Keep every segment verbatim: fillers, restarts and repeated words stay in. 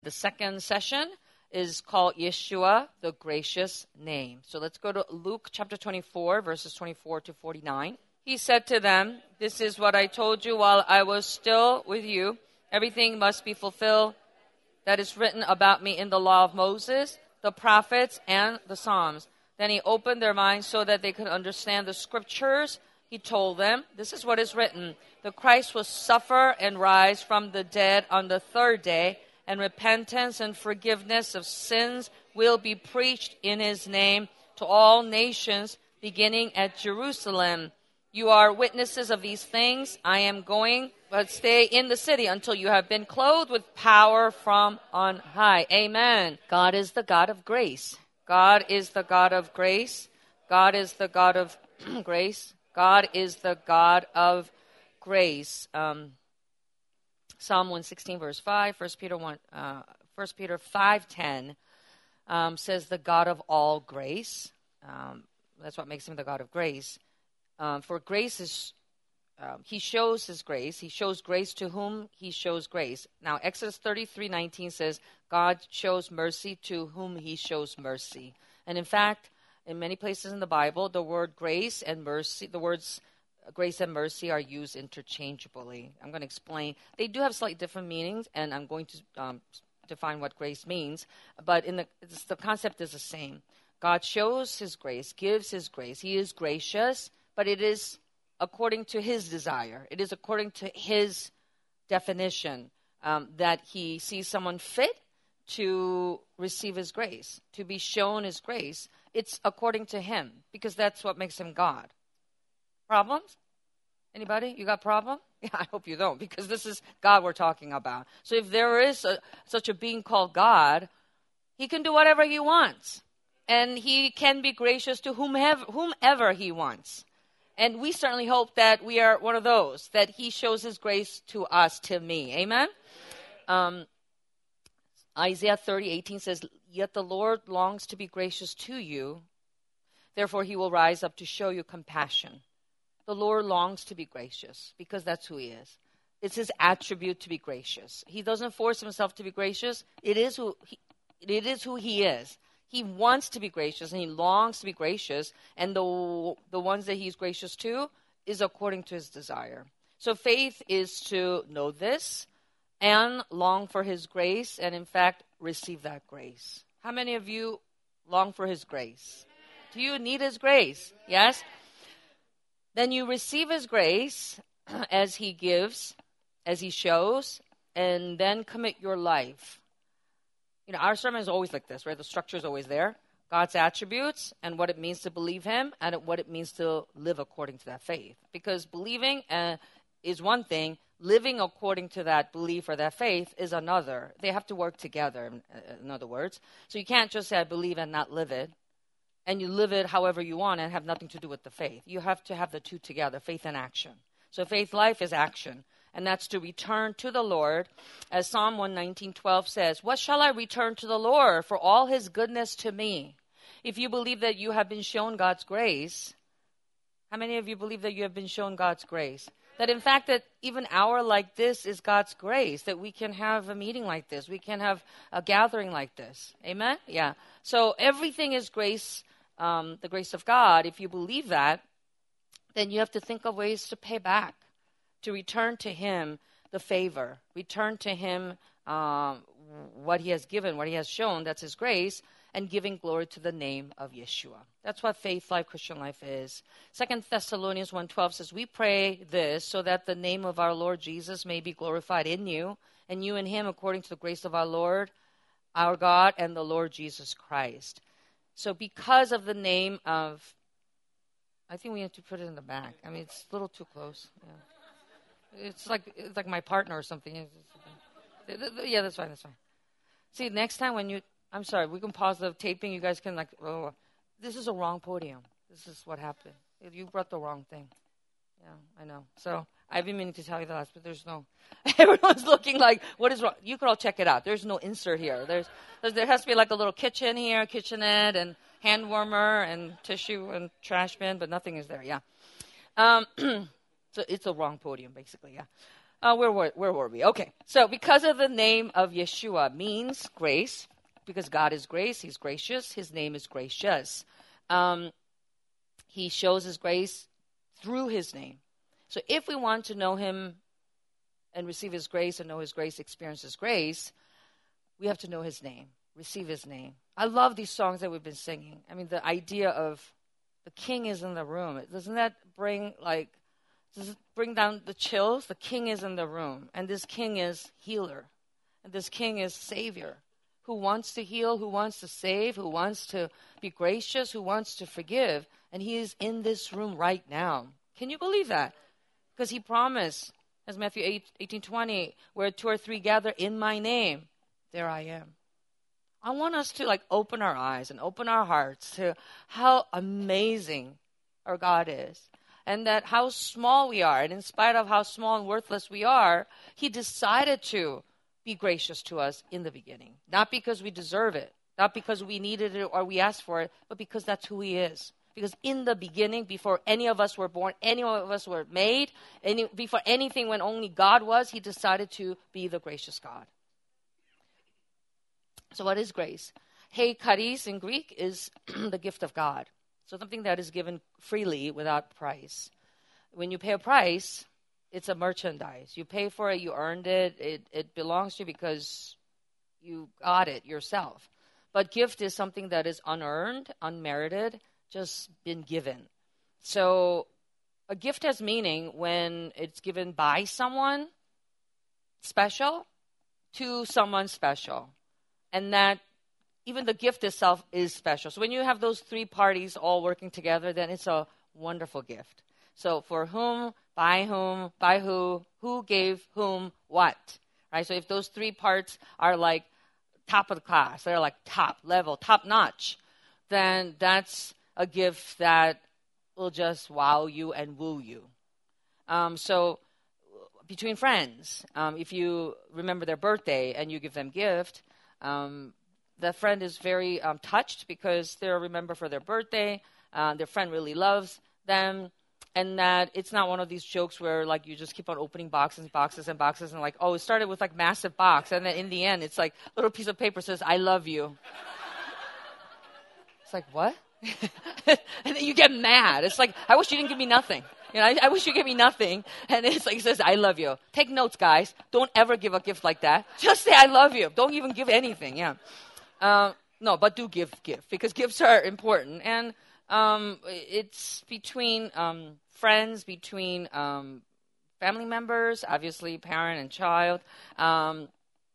The second session is called Yeshua, the Gracious Name. So let's go to Luke chapter twenty-four, verses twenty-four to forty-nine. He said to them, "This is what I told you while I was still with you. Everything must be fulfilled that is written about me in the law of Moses, the prophets, and the Psalms." Then he opened their minds so that they could understand the scriptures. He told them, "This is what is written. The Christ will suffer and rise from the dead on the third day, and repentance and forgiveness of sins will be preached in his name to all nations, beginning at Jerusalem. You are witnesses of these things. I am going, but stay in the city until you have been clothed with power from on high." Amen. God is the God of grace. God is the God of grace. God is the God of grace. God is the God of grace. Um, Psalm one sixteen, verse five, First Peter one, uh, First Peter five ten um, says the God of all grace. Um, that's what makes him the God of grace. Um, for grace is, um, he shows his grace. He shows grace to whom he shows grace. Now, Exodus thirty-three nineteen says, God shows mercy to whom he shows mercy. And in fact, in many places in the Bible, the word grace and mercy, the words grace and mercy are used interchangeably. I'm going to explain. They do have slightly different meanings, and I'm going to um, define what grace means. But in the the concept is the same. God shows his grace, gives his grace. He is gracious, but it is according to his desire. It is according to his definition um, that he sees someone fit to receive his grace, to be shown his grace. It's according to him, because that's what makes him God. Problems? Anybody? You got problem? Yeah, I hope you don't, because this is God we're talking about. So if there is a, such a being called God, he can do whatever he wants. And he can be gracious to whomever, whomever he wants. And we certainly hope that we are one of those, that he shows his grace to us, to me. Amen? Um, Isaiah thirty eighteen says, "Yet the Lord longs to be gracious to you. Therefore he will rise up to show you compassion." The Lord longs to be gracious because that's who he is. It's his attribute to be gracious. He doesn't force himself to be gracious. It is who he, it is who he is. He wants to be gracious and he longs to be gracious. And the, the ones that he's gracious to is according to his desire. So faith is to know this and long for his grace and, in fact, receive that grace. How many of you long for his grace? Do you need his grace? Yes? Then you receive his grace as he gives, as he shows, and then commit your life. You know, our sermon is always like this, right? The structure is always there. God's attributes and what it means to believe him and what it means to live according to that faith. Because believing uh, is one thing. Living according to that belief or that faith is another. They have to work together, in other words. So you can't just say, I believe and not live it. And you live it however you want and have nothing to do with the faith. You have to have the two together, faith and action. So faith life is action, and that's to return to the Lord. As Psalm one nineteen twelve says, "What shall I return to the Lord for all his goodness to me?" If you believe that you have been shown God's grace, how many of you believe that you have been shown God's grace? That in fact that even hour like this is God's grace, that we can have a meeting like this, we can have a gathering like this. Amen? Yeah. So everything is grace. Um, the grace of God. If you believe that, then you have to think of ways to pay back, to return to him the favor, return to him um, what he has given, what he has shown, that's his grace, and giving glory to the name of Yeshua. That's what faith life, Christian life is. Second Thessalonians one twelve says, "We pray this so that the name of our Lord Jesus may be glorified in you, and you in him according to the grace of our Lord, our God, and the Lord Jesus Christ." So because of the name of, I think we have to put it in the back. I mean, it's a little too close. Yeah. It's like it's like my partner or something. Yeah, that's fine, that's fine. See, next time when you, I'm sorry, we can pause the taping. You guys can like, oh, this is a wrong podium. This is what happened. You brought the wrong thing. Yeah, I know. So I've been meaning to tell you that, but there's no, everyone's looking like, what is wrong? You could all check it out. There's no insert here. There's, there's there has to be like a little kitchen here, kitchenette, and hand warmer, and tissue, and trash bin, but nothing is there, yeah. Um, so it's a wrong podium, basically, yeah. Uh, where were where were we? Okay, so because of the name of Yeshua means grace, because God is grace, He's gracious. His name is gracious. Um, he shows His grace through His name. So if we want to know Him and receive His grace and know His grace, experience His grace, we have to know His name, receive His name. I love these songs that we've been singing. I mean, the idea of the King is in the room. Doesn't that bring like? Does it bring down the chills? The King is in the room, and this King is healer, and this King is Savior, who wants to heal, who wants to save, who wants to be gracious, who wants to forgive, and He is in this room right now. Can you believe that? Because He promised, as Matthew eight, eighteen twenty, where two or three gather in my name, there I am. I want us to like open our eyes and open our hearts to how amazing our God is. And that how small we are. And in spite of how small and worthless we are, He decided to be gracious to us in the beginning. Not because we deserve it. Not because we needed it or we asked for it. But because that's who He is. Because in the beginning, before any of us were born, any of us were made, any, before anything when only God was, He decided to be the gracious God. So what is grace? Hey, charis in Greek is the gift of God. So something that is given freely without price. When you pay a price, it's a merchandise. You pay for it, you earned it, it, it belongs to you because you got it yourself. But gift is something that is unearned, unmerited, just been given. So a gift has meaning when it's given by someone special to someone special. And that even the gift itself is special. So when you have those three parties all working together, then it's a wonderful gift. So for whom, by whom, by who, who gave whom what, right? So if those three parts are like top of the class, they're like top level, top notch, then that's a gift that will just wow you and woo you. Um, so between friends, um, if you remember their birthday and you give them gift, um, the friend is very um, touched because they're remembered for their birthday. Uh, their friend really loves them. And that it's not one of these jokes where like you just keep on opening boxes and boxes and boxes and like, oh, it started with like massive box. And then in the end, it's like a little piece of paper says, I love you. It's like, what? And then you get mad. It's like, I wish you didn't give me nothing. You know, I, I wish you gave me nothing. And it's like, it says, I love you. Take notes, guys. Don't ever give a gift like that. Just say, I love you. Don't even give anything. Yeah. Uh, no, but do give gift because gifts are important. And um, it's between um, friends, between um, family members, obviously parent and child, um,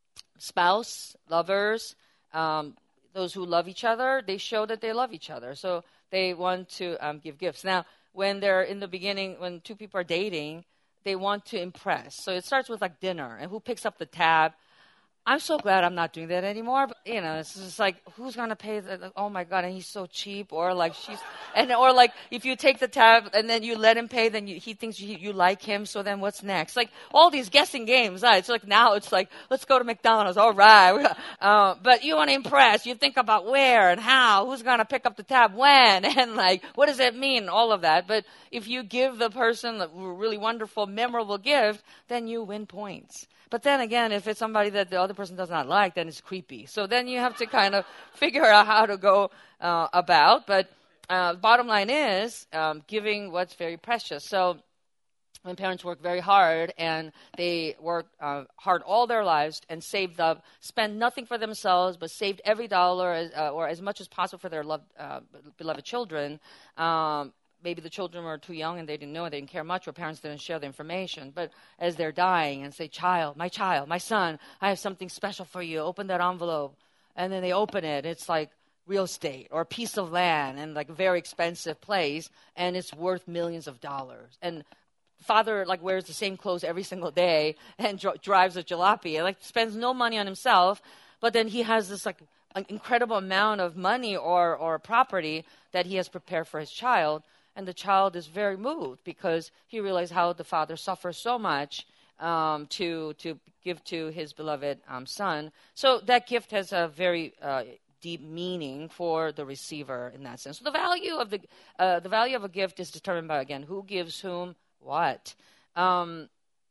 spouse, lovers, um, those who love each other, they show that they love each other. So they want to um, give gifts. Now, when they're in the beginning, when two people are dating, they want to impress. So it starts with like dinner and who picks up the tab. I'm so glad I'm not doing that anymore. But, you know, it's just like, who's going to pay? The, oh, my God, and he's so cheap. Or, like, she's, and or, like, if you take the tab and then you let him pay, then you, he thinks you, you like him, so then what's next? Like, all these guessing games. Right? It's like, now it's like, let's go to McDonald's. All right. Uh, but you want to impress. You think about where and how, who's going to pick up the tab when, and, like, what does it mean? All of that. But if you give the person a really wonderful, memorable gift, then you win points. But then again, if it's somebody that the other person does not like, then it's creepy. So then you have to kind of figure out how to go uh, about. But uh, bottom line is um, giving what's very precious. So when parents work very hard and they work uh, hard all their lives and saved up, spend nothing for themselves, but saved every dollar as, uh, or as much as possible for their loved, uh, beloved children, um, maybe the children were too young and they didn't know and they didn't care much or parents didn't share the information. But as they're dying and say, child, my child, my son, I have something special for you. Open that envelope. And then they open it. It's like real estate or a piece of land and like a very expensive place. And it's worth millions of dollars. And father like wears the same clothes every single day and dr- drives a jalopy and like spends no money on himself. But then he has this like an incredible amount of money or, or property that he has prepared for his child. And the child is very moved because he realized how the father suffers so much um, to to give to his beloved um, son. So that gift has a very uh, deep meaning for the receiver in that sense. So the value of the uh, the value of a gift is determined by, again, who gives whom what. Um,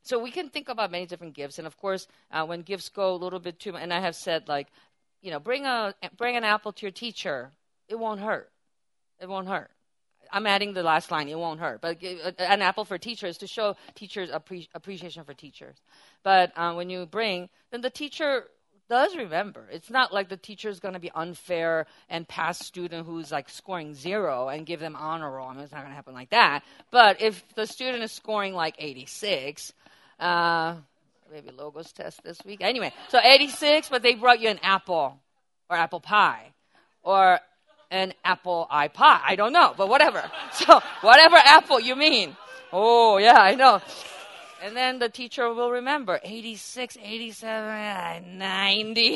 So we can think about many different gifts. And of course, uh, when gifts go a little bit too much, and I have said, like, you know, bring a bring an apple to your teacher. It won't hurt. It won't hurt. I'm adding the last line. It won't hurt. But an apple for teachers to show teachers appre- appreciation for teachers. But um, when you bring, then the teacher does remember. It's not like the teacher is going to be unfair and pass student who's like scoring zero and give them honor roll. I mean, it's not going to happen like that. But if the student is scoring like eighty-six, uh, maybe logos test this week. Anyway, so eighty-six, but they brought you an apple or apple pie or an apple iPod. I don't know, but whatever. So whatever apple you mean. Oh, yeah, I know. And then the teacher will remember eighty-six, eighty-seven, ninety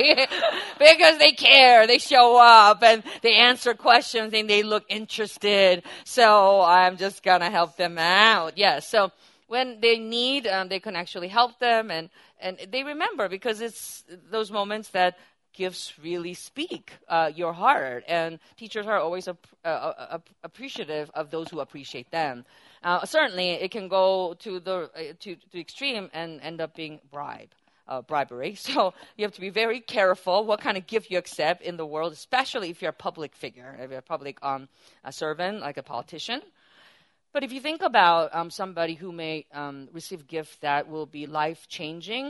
because they care. They show up and they answer questions and they look interested. So I'm just going to help them out. Yes. Yeah, so when they need, um, they can actually help them and, and they remember because it's those moments that gifts really speak uh, your heart, and teachers are always ap- uh, uh, appreciative of those who appreciate them. Uh, certainly, it can go to the uh, to, to the extreme and end up being bribe, uh, bribery. So you have to be very careful what kind of gift you accept in the world, especially if you're a public figure, if you're a public um, a servant, like a politician. But if you think about um, somebody who may um, receive gift that will be life-changing,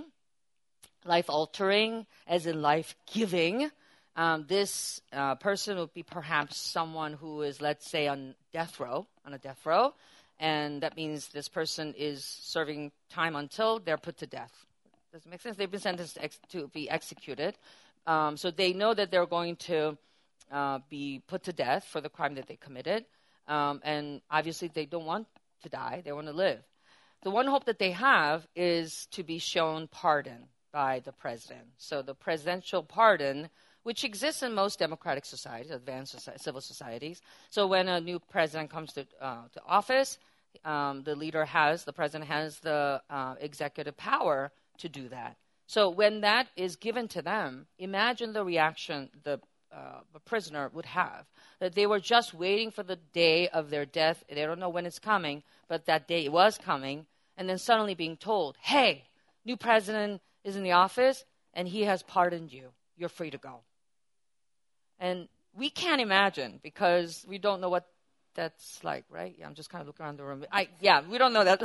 life-altering, as in life-giving. Um, this uh, person would be perhaps someone who is, let's say, on death row, on a death row, and that means this person is serving time until they're put to death. Does it make sense? They've been sentenced to, ex- to be executed, um, so they know that they're going to uh, be put to death for the crime that they committed, um, and obviously they don't want to die; they want to live. The one hope that they have is to be shown pardon by the president. So the presidential pardon, which exists in most democratic societies, advanced society, civil societies. So when a new president comes to uh, to office, um, the leader has, the president has the uh, executive power to do that. So when that is given to them, imagine the reaction the, uh, the prisoner would have, that they were just waiting for the day of their death. They don't know when it's coming, but that day was coming, and then suddenly being told, hey, new president is in the office, and he has pardoned you. You're free to go. And we can't imagine because we don't know what that's like, right? Yeah, I'm just kind of looking around the room. I, yeah, we don't know that.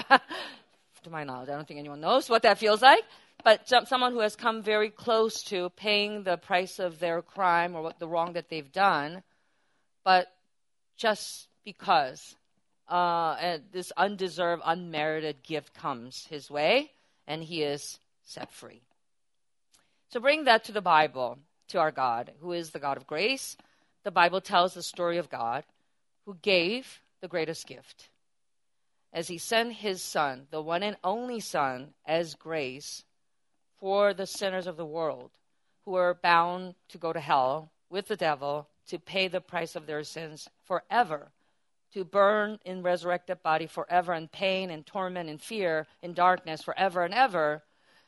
To my knowledge, I don't think anyone knows what that feels like. But so, someone who has come very close to paying the price of their crime or what the wrong that they've done, but just because uh, this undeserved, unmerited gift comes his way, and he is set free. So bring that to the Bible, to our God, who is the God of grace. The Bible tells the story of God who gave the greatest gift as he sent his son, the one and only son, as grace for the sinners of the world who are bound to go to hell with the devil to pay the price of their sins forever, to burn in resurrected body forever in pain and torment and fear in darkness forever and ever.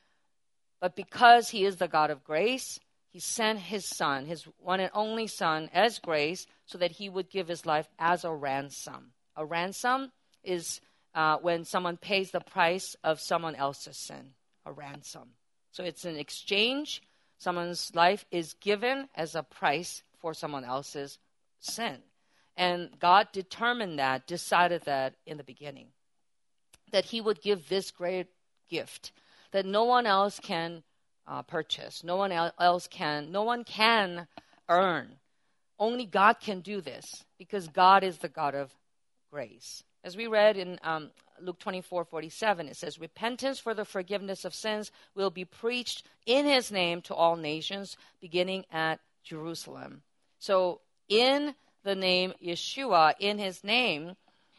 But because he is the God of grace, he sent his son, his one and only son, as grace so that he would give his life as a ransom. A ransom is uh, when someone pays the price of someone else's sin, a ransom. So it's an exchange. Someone's life is given as a price for someone else's sin. And God determined that, decided that in the beginning, that he would give this great gift that no one else can uh, purchase, no one else can, no one can earn. Only God can do this because God is the God of grace. As we read in um, Luke twenty-four forty-seven, it says, repentance for the forgiveness of sins will be preached in his name to all nations, beginning at Jerusalem. So in the name Yeshua, in his name,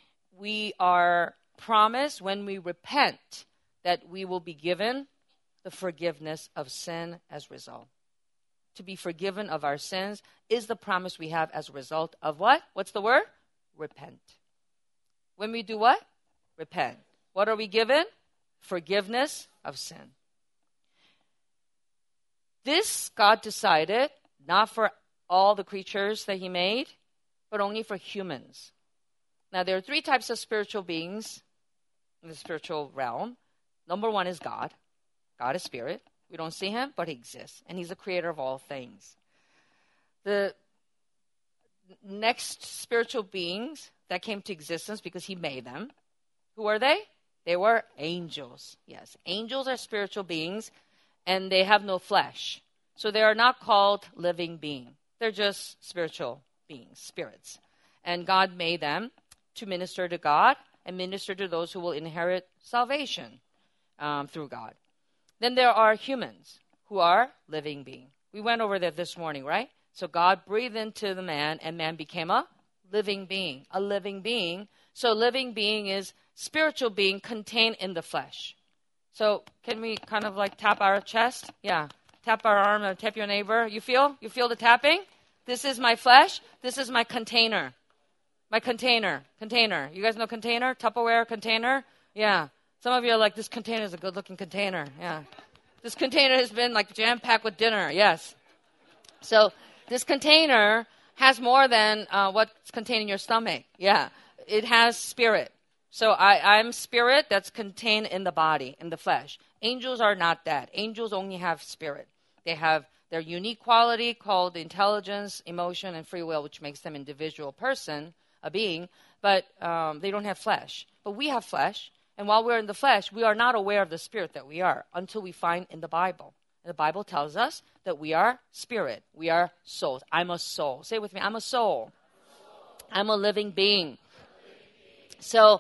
we are promised when we repent that we will be given the forgiveness of sin as a result. To be forgiven of our sins is the promise we have as a result of what? What's the word? Repent. When we do what? Repent. What are we given? Forgiveness of sin. This God decided not for all the creatures that he made, but only for humans. Now, there are three types of spiritual beings in the spiritual realm. Number one is God. God is spirit. We don't see him, but he exists. And he's the creator of all things. The next spiritual beings that came to existence because he made them, who are they? They were angels. Yes, angels are spiritual beings, and they have no flesh. So they are not called living beings. They're just spiritual beings, spirits. And God made them to minister to God and minister to those who will inherit salvation um, through God. Then there are humans who are living beings. We went over that this morning, right? So God breathed into the man, and man became a living being, a living being. So living being is spiritual being contained in the flesh. So can we kind of like tap our chest? Yeah. Tap our arm and tap your neighbor. You feel? You feel the tapping? This is my flesh. This is my container. My container. Container. You guys know container? Tupperware container? Yeah. Some of you are like, this container is a good-looking container. Yeah. This container has been like jam-packed with dinner. Yes. So this container has more than uh, what's contained in your stomach. Yeah. It has spirit. So I, I'm spirit that's contained in the body, in the flesh. Angels are not that. Angels only have spirit. They have their unique quality called intelligence, emotion, and free will, which makes them individual person, a being, but um, they don't have flesh. But we have flesh, and while we're in the flesh, we are not aware of the spirit that we are until we find in the Bible. And the Bible tells us that we are spirit. We are souls. I'm a soul. Say it with me. I'm a soul. I'm a living being. So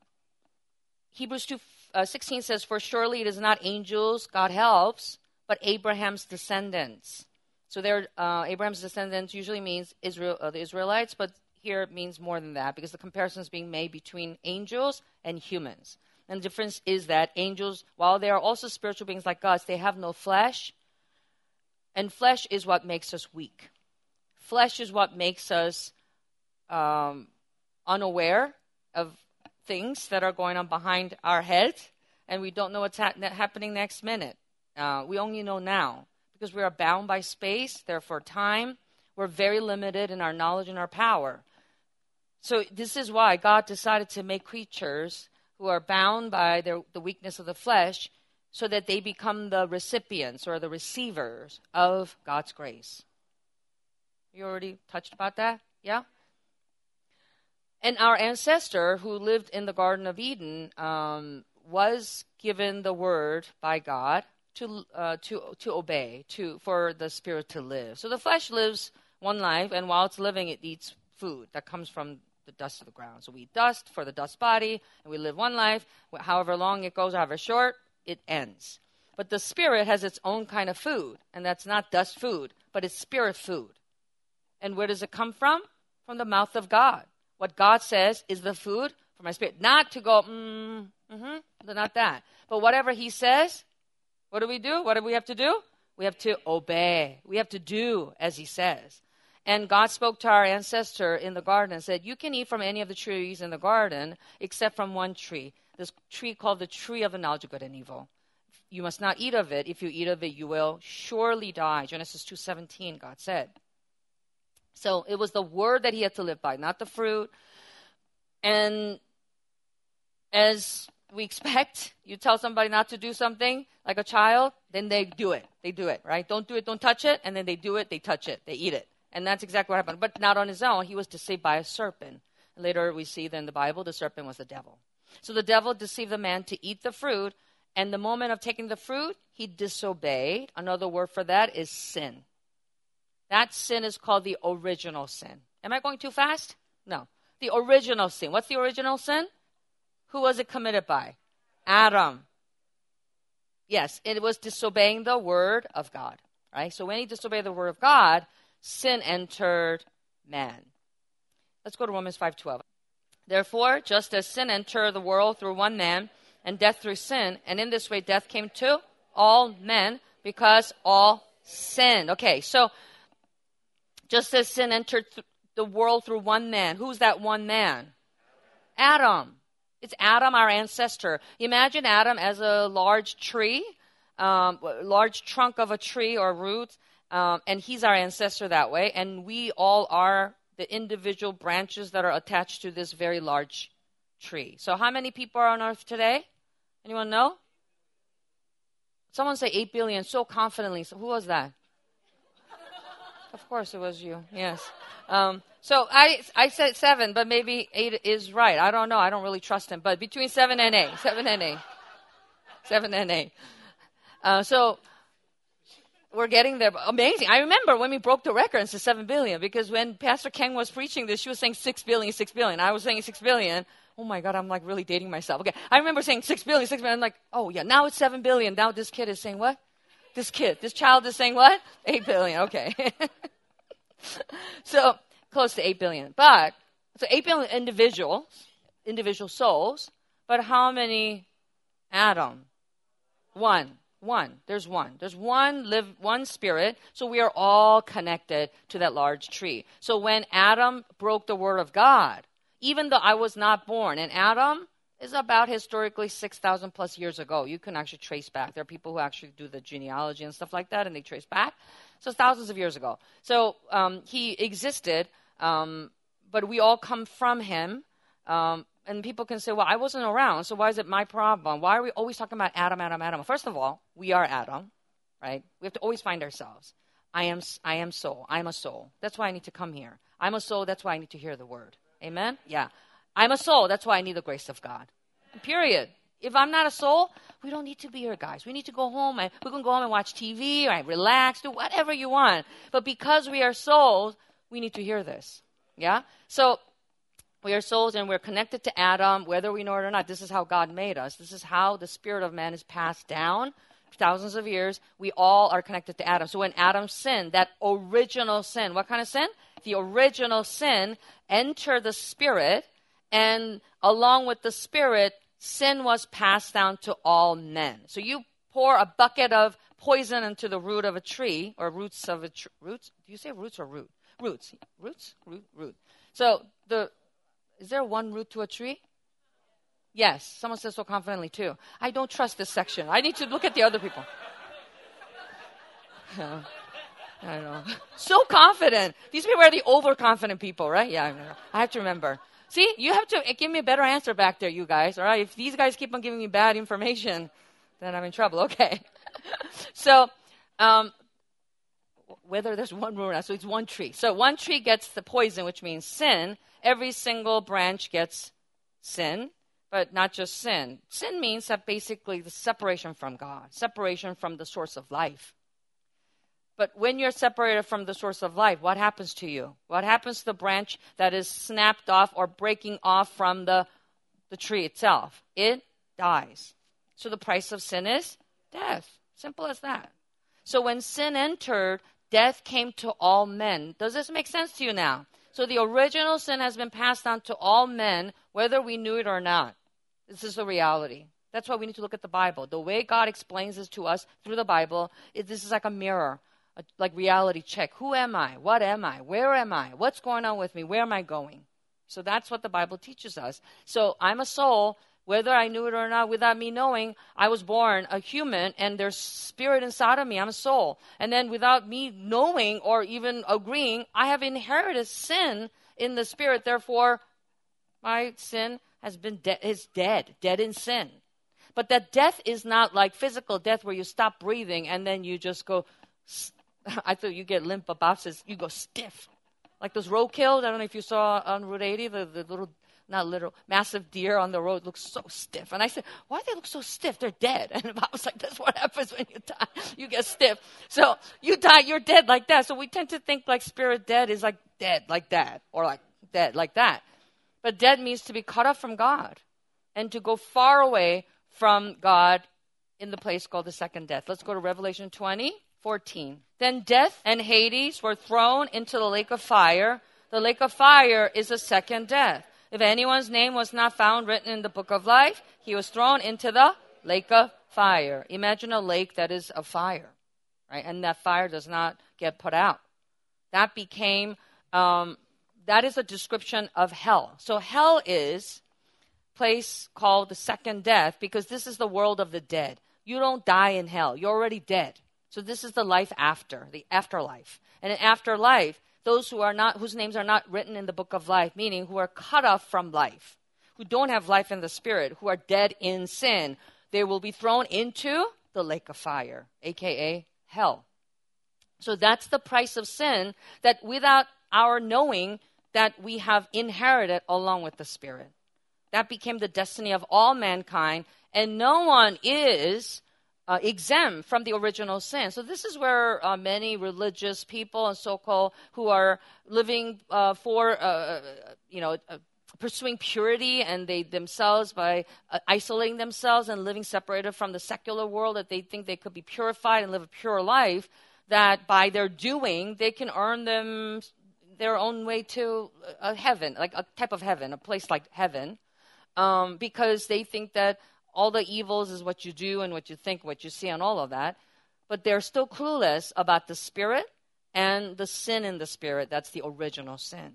Hebrews two sixteen says, for surely it is not angels God helps, but Abraham's descendants. So there, uh, Abraham's descendants usually means Israel, uh, the Israelites, but here it means more than that because the comparison is being made between angels and humans. And the difference is that angels, while they are also spiritual beings like us, they have no flesh. And flesh is what makes us weak. Flesh is what makes us um, unaware of things that are going on behind our head, and we don't know what's ha- happening next minute. Uh, we only know now because we are bound by space, therefore time. We're very limited in our knowledge and our power. So this is why God decided to make creatures who are bound by their, the weakness of the flesh so that they become the recipients or the receivers of God's grace. You already touched about that? Yeah? And our ancestor who lived in the Garden of Eden um, was given the word by God to uh, to to obey, to for the spirit to live. So the flesh lives one life, and while it's living, it eats food that comes from the dust of the ground. So we eat dust for the dust body, and we live one life. However long it goes, however short, it ends. But the spirit has its own kind of food, and that's not dust food, but it's spirit food. And where does it come from? From the mouth of God. What God says is the food for my spirit. Not to go, mm, mm-hmm, not that. But whatever he says, what do we do? What do we have to do? We have to obey. We have to do as he says. And God spoke to our ancestor in the garden and said, you can eat from any of the trees in the garden except from one tree. This tree called the tree of the knowledge of good and evil. You must not eat of it. If you eat of it, you will surely die. Genesis two seventeen, God said. So it was the word that he had to live by, not the fruit. And as we expect, you tell somebody not to do something, like a child, then they do it. They do it, right? Don't do it, don't touch it. And then they do it, they touch it, they eat it. And that's exactly what happened. But not on his own. He was deceived by a serpent. Later we see that in the Bible, the serpent was the devil. So the devil deceived the man to eat the fruit. And the moment of taking the fruit, he disobeyed. Another word for that is sin. That sin is called the original sin. Am I going too fast? No. The original sin. What's the original sin? Who was it committed by? Adam. Yes, it was disobeying the word of God. Right? So when he disobeyed the word of God, sin entered man. Let's go to Romans five twelve. Therefore, just as sin entered the world through one man, and death through sin, and in this way death came to all men because all sinned. Okay, so just as sin entered th- the world through one man. Who's that one man? Adam. It's Adam, our ancestor. Imagine Adam as a large tree, um, large trunk of a tree or roots, um, and he's our ancestor that way. And we all are the individual branches that are attached to this very large tree. So how many people are on earth today? Anyone know? Someone say eight billion so confidently. So who was that? Of course it was you. Yes. Um, so I I said seven, but maybe eight is right. I don't know. I don't really trust him. But between seven and eight. Seven and eight. Seven and eight. Uh, so we're getting there. Amazing. I remember when we broke the record and said seven billion, because when Pastor Kang was preaching this, she was saying six billion, six billion. I was saying six billion. Oh my God, I'm like really dating myself. Okay. I remember saying six billion, six billion. I'm like, oh yeah, now it's seven billion. Now this kid is saying what? This kid, this child is saying what? eight billion. Okay. So close to eight billion. But, so eight billion individuals, individual souls, but how many Adam? One. One. There's one. There's one live, one spirit. So we are all connected to that large tree. So when Adam broke the word of God, even though I was not born, and Adam is about historically six thousand plus years ago. You can actually trace back. There are people who actually do the genealogy and stuff like that, and they trace back. So it's thousands of years ago. So um, he existed, um, but we all come from him. Um, and people can say, well, I wasn't around, so why is it my problem? Why are we always talking about Adam, Adam, Adam? First of all, we are Adam, right? We have to always find ourselves. I am, I am soul. I'm a soul. That's why I need to come here. I'm a soul. That's why I need to hear the word. Amen? Yeah. I'm a soul. That's why I need the grace of God. Period. If I'm not a soul, we don't need to be here, guys. We need to go home. And we can go home and watch T V, right? Relax, do whatever you want. But because we are souls, we need to hear this. Yeah? So we are souls and we're connected to Adam, whether we know it or not. This is how God made us. This is how the spirit of man is passed down. Thousands of years, we all are connected to Adam. So when Adam sinned, that original sin, what kind of sin? The original sin entered the spirit, and along with the spirit, sin was passed down to all men. So you pour a bucket of poison into the root of a tree, or roots of a tree. Roots? Do you say roots or root? Roots. Roots? Root, root. So the is there one root to a tree? Yes. Someone says so confidently too. I don't trust this section. I need to look at the other people. Yeah. I know. So confident. These people are the overconfident people, right? Yeah, I know. I have to remember. See, you have to give me a better answer back there, you guys, all right? If these guys keep on giving me bad information, then I'm in trouble. Okay. So, um, whether there's one root or not, so it's one tree. So one tree gets the poison, which means sin. Every single branch gets sin, but not just sin. Sin means that basically the separation from God, separation from the source of life. But when you're separated from the source of life, what happens to you? What happens to the branch that is snapped off or breaking off from the, the tree itself? It dies. So the price of sin is death. Simple as that. So when sin entered, death came to all men. Does this make sense to you now? So the original sin has been passed on to all men, whether we knew it or not. This is the reality. That's why we need to look at the Bible. The way God explains this to us through the Bible, it, this is like a mirror. Like reality check. Who am I? What am I? Where am I? What's going on with me? Where am I going? So that's what the Bible teaches us. So I'm a soul, whether I knew it or not, without me knowing, I was born a human and there's spirit inside of me. I'm a soul. And then without me knowing or even agreeing, I have inherited sin in the spirit. Therefore, my sin has been de- is dead, dead in sin. But that death is not like physical death where you stop breathing and then you just go, I thought you get limp says you go stiff. Like those roadkills. I don't know if you saw on Route eighty, the, the little, not little, massive deer on the road looks so stiff. And I said, why do they look so stiff? They're dead. And Bob was like, that's what happens when you die. You get stiff. So you die, you're dead like that. So we tend to think like spirit dead is like dead like that. Or like dead like that. But dead means to be cut off from God. And to go far away from God in the place called the second death. Let's go to Revelation twenty. fourteen. Then death and Hades were thrown into the lake of fire. The lake of fire is the second death. If anyone's name was not found written in the book of life, he was thrown into the lake of fire. Imagine a lake that is of fire, right? And that fire does not get put out. That became, um, that is a description of hell. So hell is a place called the second death because this is the world of the dead. You don't die in hell. You're already dead. So this is the life after, the afterlife. And in afterlife, those who are not, whose names are not written in the book of life, meaning who are cut off from life, who don't have life in the spirit, who are dead in sin, they will be thrown into the lake of fire, aka hell. So that's the price of sin, that without our knowing that we have inherited along with the Spirit. That became the destiny of all mankind, and no one is uh, exempt from the original sin. So this is where uh, many religious people and so-called who are living uh, for, uh, you know, uh, pursuing purity, and they themselves, by uh, isolating themselves and living separated from the secular world, that they think they could be purified and live a pure life, that by their doing, they can earn them their own way to a heaven, like a type of heaven, a place like heaven. Um, because they think that all the evils is what you do and what you think, what you see, and all of that. But they're still clueless about the Spirit and the sin in the Spirit. That's the original sin.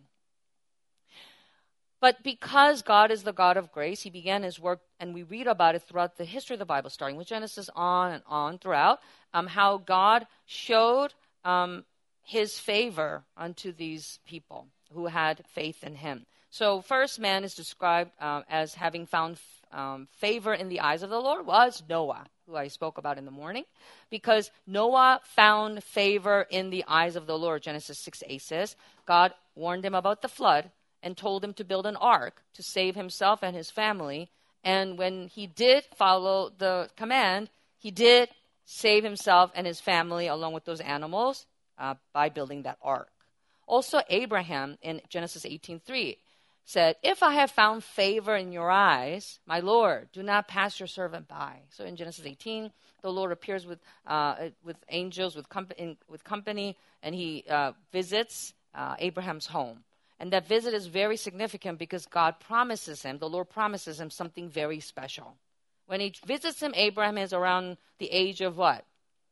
But because God is the God of grace, he began his work, and we read about it throughout the history of the Bible, starting with Genesis on and on throughout, um, how God showed um, his favor unto these people who had faith in him. So first man is described um, as having found um, favor in the eyes of the Lord was Noah, who I spoke about in the morning, because Noah found favor in the eyes of the Lord. Genesis six eight says, God warned him about the flood and told him to build an ark to save himself and his family. And when he did follow the command, he did save himself and his family along with those animals uh, by building that ark. Also, Abraham in Genesis eighteen three said, if I have found favor in your eyes, my Lord, do not pass your servant by. So in Genesis eighteen, the Lord appears with uh, with angels, with, comp- in, with company, and he uh, visits uh, Abraham's home. And that visit is very significant because God promises him, the Lord promises him something very special. When he visits him, Abraham is around the age of what?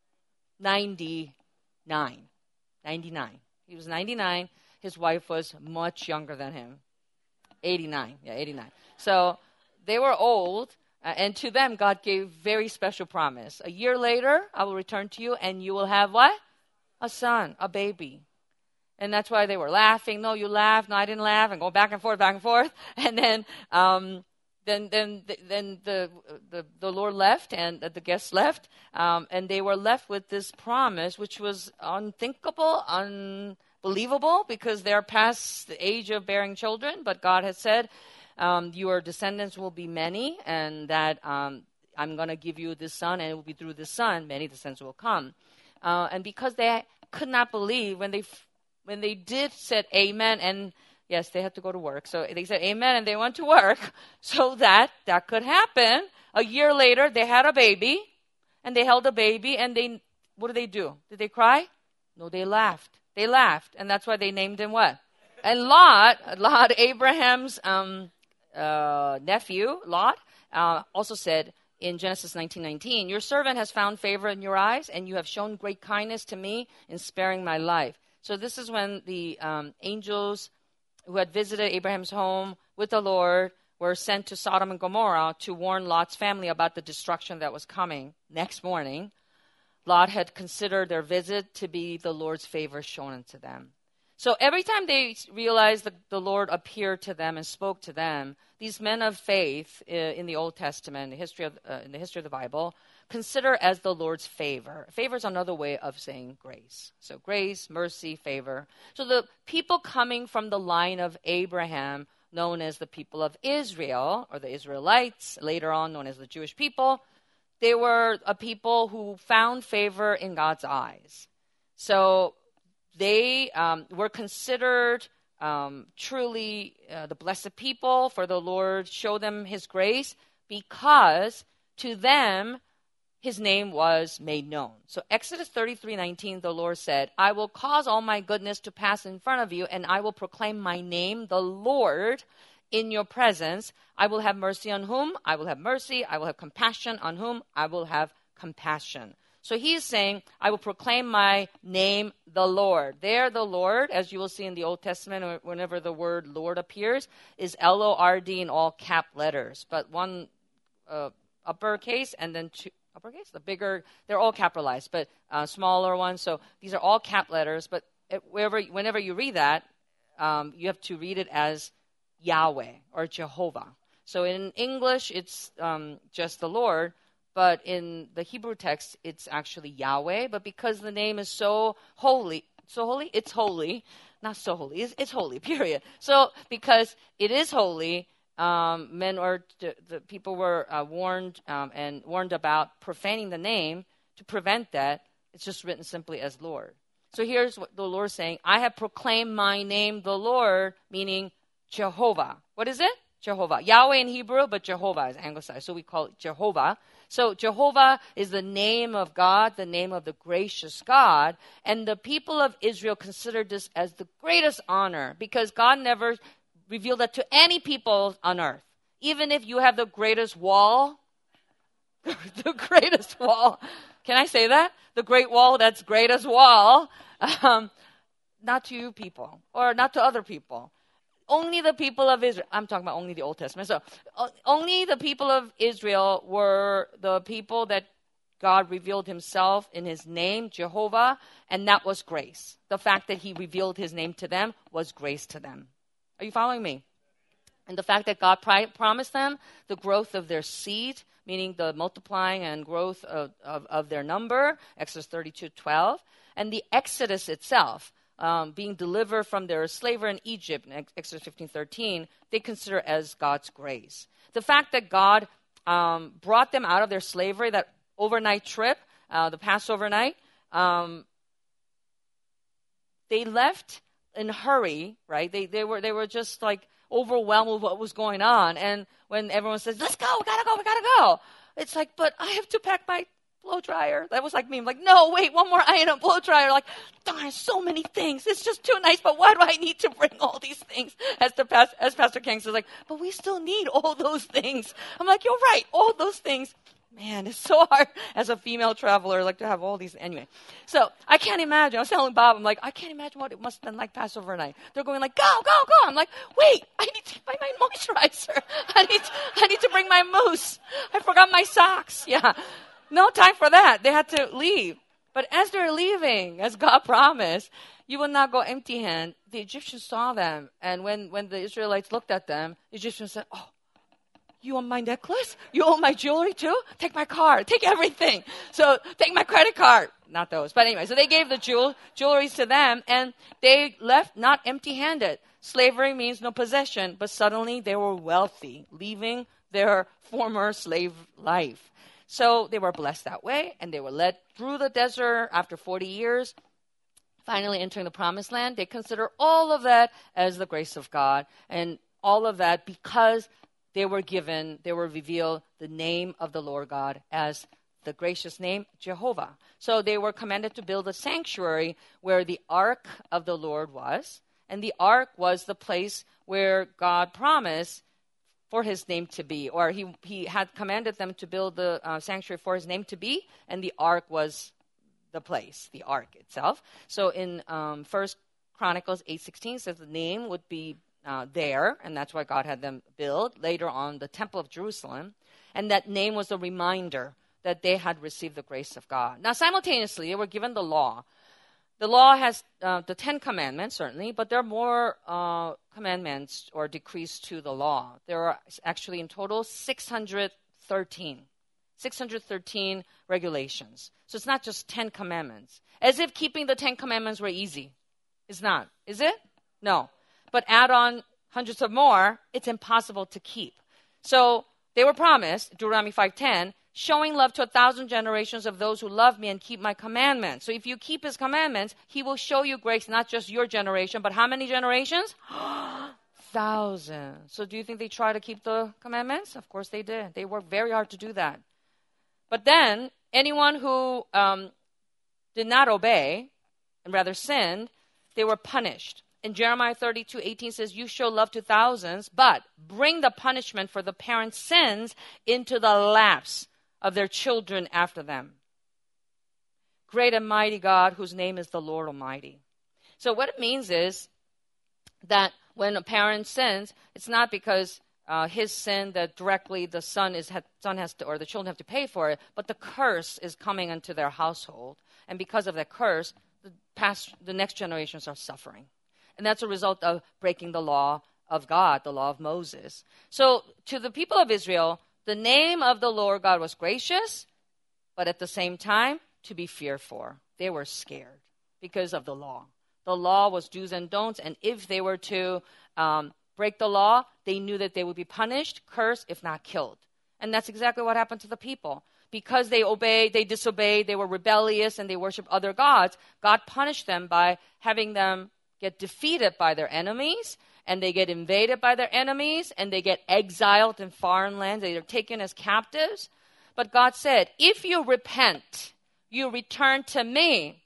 ninety-nine. ninety-nine. He was ninety-nine. His wife was much younger than him. eighty-nine. Yeah, eighty-nine. So they were old, uh, and to them, God gave very special promise. A year later, I will return to you, and you will have what? A son, a baby. And that's why they were laughing. No, you laughed. No, I didn't laugh. And go back and forth, back and forth. And then, um, then, then, then the, the the Lord left, and the guests left, um, and they were left with this promise, which was unthinkable, unbelievable, because they're past the age of bearing children. But God had said, um, your descendants will be many, and that um, I'm going to give you this son, and it will be through this son many descendants will come. Uh, and because they could not believe when they When they did said amen, and yes, they had to go to work. So they said amen, and they went to work so that that could happen. A year later, they had a baby, and they held a baby, and they, what did they do? Did they cry? No, they laughed. They laughed, and that's why they named him what? And Lot, Lot, Abraham's um, uh, nephew, Lot, uh, also said in Genesis nineteen nineteen, your servant has found favor in your eyes, and you have shown great kindness to me in sparing my life. So this is when the um, angels who had visited Abraham's home with the Lord were sent to Sodom and Gomorrah to warn Lot's family about the destruction that was coming next morning. Lot had considered their visit to be the Lord's favor shown unto them. So every time they realized that the Lord appeared to them and spoke to them, these men of faith uh, in the Old Testament, the history of, uh, in the history of the Bible, consider as the Lord's favor. Favor is another way of saying grace. So grace, mercy, favor. So the people coming from the line of Abraham, known as the people of Israel, or the Israelites, later on known as the Jewish people, they were a people who found favor in God's eyes. So they um, were considered um, truly uh, the blessed people, for the Lord showed them his grace, because to them, his name was made known. So Exodus thirty-three nineteen, the Lord said, I will cause all my goodness to pass in front of you, and I will proclaim my name, the Lord, in your presence. I will have mercy on whom? I will have mercy. I will have compassion on whom? I will have compassion. So he is saying, I will proclaim my name, the Lord. There, the Lord, as you will see in the Old Testament, whenever the word Lord appears, is L O R D in all cap letters. But one uh, uppercase and then two, uppercase, the bigger, they're all capitalized, but uh, smaller ones. So these are all cap letters, but it, wherever, whenever you read that, um, you have to read it as Yahweh or Jehovah. So in English, it's um, just the Lord, but in the Hebrew text, it's actually Yahweh. But because the name is so holy, so holy, it's holy, not so holy, it's, it's holy, period. So because it is holy, um, men or the, the people were uh, warned um, and warned about profaning the name. To prevent that, it's just written simply as Lord. So here's what the Lord is saying. I have proclaimed my name, the Lord, meaning Jehovah. What is it? Jehovah. Yahweh in Hebrew, but Jehovah is anglicized, so we call it Jehovah. So Jehovah is the name of God, the name of the gracious God. And the people of Israel considered this as the greatest honor because God never revealed that to any people on earth. Even if you have the greatest wall, the greatest wall. Can I say that? The great wall that's greatest wall. Um, not to you people or not to other people. Only the people of Israel, I'm talking about only the Old Testament. So uh, only the people of Israel were the people that God revealed himself in his name, Jehovah, and that was grace. The fact that he revealed his name to them was grace to them. Are you following me? And the fact that God pri- promised them the growth of their seed, meaning the multiplying and growth of, of, of their number, Exodus thirty-two twelve, and the Exodus itself, um, being delivered from their slavery in Egypt, in Exodus fifteen thirteen, they consider as God's grace. The fact that God um, brought them out of their slavery, that overnight trip, uh, the Passover night, um, they left in a hurry, right? They they were they were just like overwhelmed with what was going on. And when everyone says, let's go, we gotta go, we gotta go. It's like, but I have to pack my blow dryer. That was like me. I'm like, no, wait, one more item, blow dryer. Like, darn, so many things. It's just too nice, but why do I need to bring all these things? As the past, as Pastor King says, like, but we still need all those things. I'm like, you're right, all those things. Man, it's so hard as a female traveler, like to have all these. Anyway, so I can't imagine. I was telling Bob, I'm like, I can't imagine what it must have been like Passover night. They're going like, go, go, go. I'm like, wait, I need to buy my moisturizer. I need, to, I need to bring my mousse. I forgot my socks. Yeah, no time for that. They had to leave. But as they're leaving, as God promised, you will not go empty-handed. The Egyptians saw them, and when when the Israelites looked at them, the Egyptians said, oh, you want my necklace? You want my jewelry too? Take my card. Take everything. So take my credit card. Not those. But anyway, so they gave the jewel, jewelry to them, and they left not empty-handed. Slavery means no possession, but suddenly they were wealthy, leaving their former slave life. So they were blessed that way, and they were led through the desert after forty years, finally entering the promised land. They consider all of that as the grace of God, and all of that because they were given, they were revealed the name of the Lord God as the gracious name, Jehovah. So they were commanded to build a sanctuary where the ark of the Lord was. And the ark was the place where God promised for his name to be. Or he, he had commanded them to build the uh, sanctuary for his name to be. And the ark was the place, the ark itself. So in um, First Chronicles eight sixteen says the name would be Uh, there, and that's why God had them build later on the Temple of Jerusalem. And that name was a reminder that they had received the grace of God. Now, simultaneously, they were given the law. The law has uh, the Ten Commandments, certainly, but there are more uh, commandments or decrees to the law. There are actually in total six hundred thirteen. six hundred thirteen regulations. So it's not just ten commandments. As if keeping the Ten Commandments were easy. It's not. Is it? No. But add on hundreds of more, it's impossible to keep. So they were promised, Deuteronomy five ten, showing love to a thousand generations of those who love me and keep my commandments. So if you keep his commandments, he will show you grace, not just your generation, but how many generations? Thousand. So do you think they try to keep the commandments? Of course they did. They worked very hard to do that. But then anyone who um, did not obey and rather sinned, they were punished. In Jeremiah thirty-two eighteen says, you show love to thousands, but bring the punishment for the parents' sins into the laps of their children after them. Great and mighty God, whose name is the Lord Almighty. So what it means is that when a parent sins, it's not because uh, his sin that directly the son is son has to, or the children have to pay for it, but the curse is coming into their household, and because of that curse, the past the next generations are suffering. And that's a result of breaking the law of God, the law of Moses. So to the people of Israel, The name of the Lord God was gracious, but at the same time, to be feared for. They were scared because of the law. The law was do's and don'ts, and if they were to um, break the law, they knew that they would be punished, cursed, if not killed. And that's exactly what happened to the people. Because they obeyed, they disobeyed, they were rebellious, and they worshiped other gods, God punished them by having them get defeated by their enemies, and they get invaded by their enemies, and they get exiled in foreign lands. They are taken as captives. But God said, if you repent, you return to me,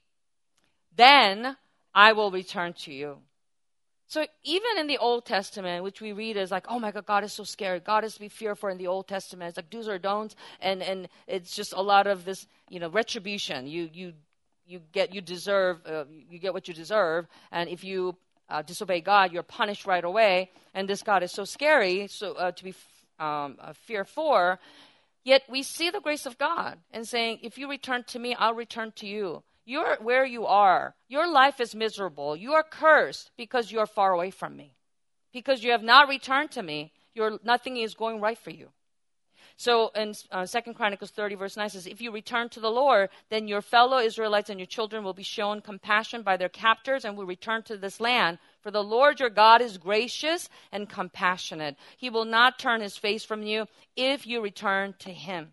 then I will return to you. So even in the Old Testament, which we read as like, oh my God, God is so scary. God is to be feared for in the Old Testament. It's like do's or don'ts, and, and it's just a lot of this, you know, retribution. You you you get you deserve uh, you get what you deserve, and if you uh, disobey God, you're punished right away. And this God is so scary, so uh, to be um, uh, feared for. Yet we see the grace of God and saying, if you return to me, I'll return to you. You're where you are. Your life is miserable. You are cursed because you are far away from me. Because you have not returned to me, your, nothing is going right for you. So in uh, Second Chronicles thirty, verse nine says, if you return to the Lord, then your fellow Israelites and your children will be shown compassion by their captors and will return to this land. For the Lord your God is gracious and compassionate. He will not turn his face from you if you return to him.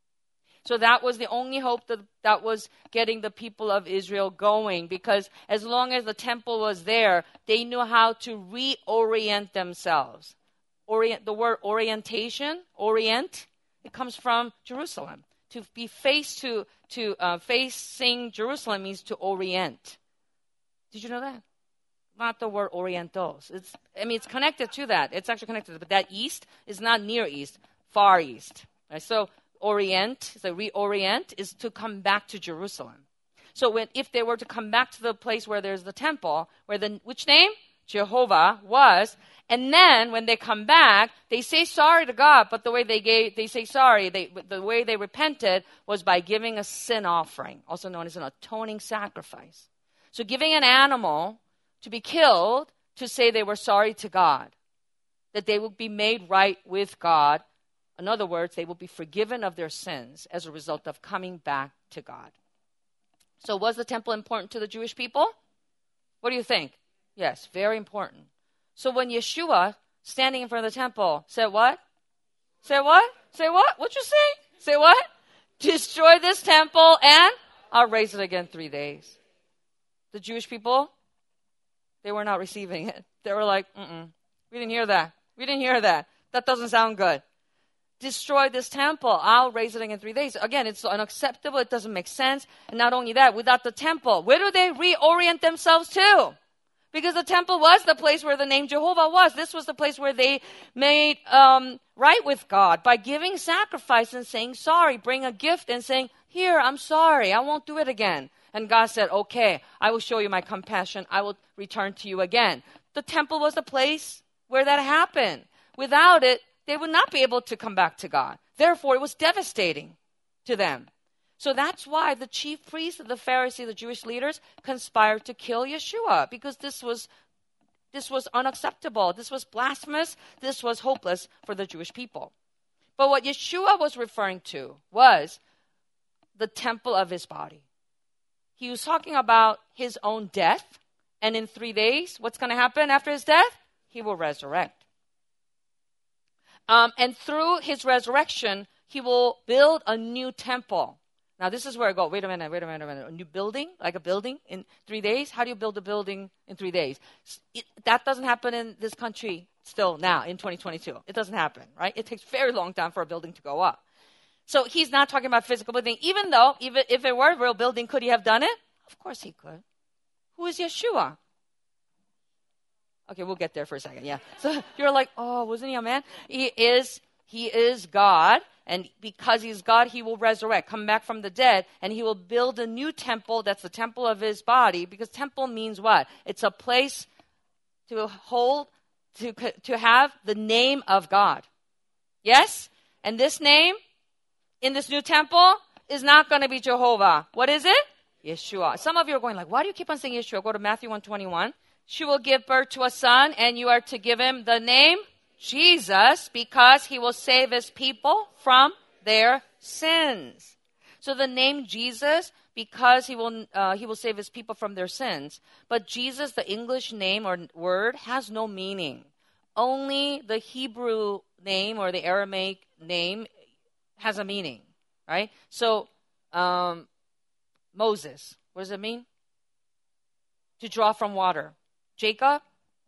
So that was the only hope that, that was getting the people of Israel going, because as long as the temple was there, they knew how to reorient themselves. Orient, the word orientation, orient, it comes from Jerusalem. To be faced to, to uh, facing Jerusalem means to orient. Did you know that? Not the word orientals. It's, I mean, it's connected to that. It's actually connected, but that east is not near east, far east. Right? So orient, so reorient, is to come back to Jerusalem. So when, if they were to come back to the place where there's the temple, where the, which name? Jehovah was, and then when they come back, they say sorry to God, but the way they gave, they say sorry, they, the way they repented was by giving a sin offering, also known as an atoning sacrifice. So giving an animal to be killed to say they were sorry to God, that they would be made right with God. In other words, they will be forgiven of their sins as a result of coming back to God. So was the temple important to the Jewish people? What do you think? Yes, very important. So when Yeshua, standing in front of the temple, said what? Say what? Say what? What you say? Say what? Destroy this temple and I'll raise it again three days. The Jewish people, they were not receiving it. They were like, mm-mm, we didn't hear that. We didn't hear that. That doesn't sound good. Destroy this temple. I'll raise it again in three days. Again, it's unacceptable. It doesn't make sense. And not only that, without the temple, where do they reorient themselves to? Because the temple was the place where the name Jehovah was. This was the place where they made um, right with God by giving sacrifice and saying sorry, bring a gift and saying, here, I'm sorry, I won't do it again. And God said, okay, I will show you my compassion. I will return to you again. The temple was the place where that happened. Without it, they would not be able to come back to God. Therefore, it was devastating to them. So that's why the chief priests, the Pharisees, the Jewish leaders conspired to kill Yeshua, because this was this was unacceptable. This was blasphemous. This was hopeless for the Jewish people. But what Yeshua was referring to was the temple of his body. He was talking about his own death, and in three days, what's going to happen after his death? He will resurrect. Um, and through his resurrection, he will build a new temple. Now, this is where I go, wait a minute, wait a minute, wait a minute. A new building, like a building in three days? How do you build a building in three days? It, that doesn't happen in this country still now in twenty twenty-two. It doesn't happen, right? It takes a very long time for a building to go up. So he's not talking about physical building. Even though, even if it were a real building, could he have done it? Of course he could. Who is Yeshua? Okay, we'll get there for a second, yeah. So you're like, oh, wasn't he a man? He is, he is God. And because he's God, he will resurrect, come back from the dead, and he will build a new temple. That's the temple of his body, because temple means what? It's a place to hold, to, to have the name of God. Yes? And this name in this new temple is not going to be Jehovah. What is it? Yeshua. Some of you are going like, why do you keep on saying Yeshua? Go to Matthew one twenty-one. She will give birth to a son, and you are to give him the name Jesus, because he will save his people from their sins. So the name Jesus, because he will uh, he will save his people from their sins. But Jesus, the English name or word, has no meaning. Only the Hebrew name or the Aramaic name has a meaning, right? So um, Moses, what does it mean? To draw from water. Jacob,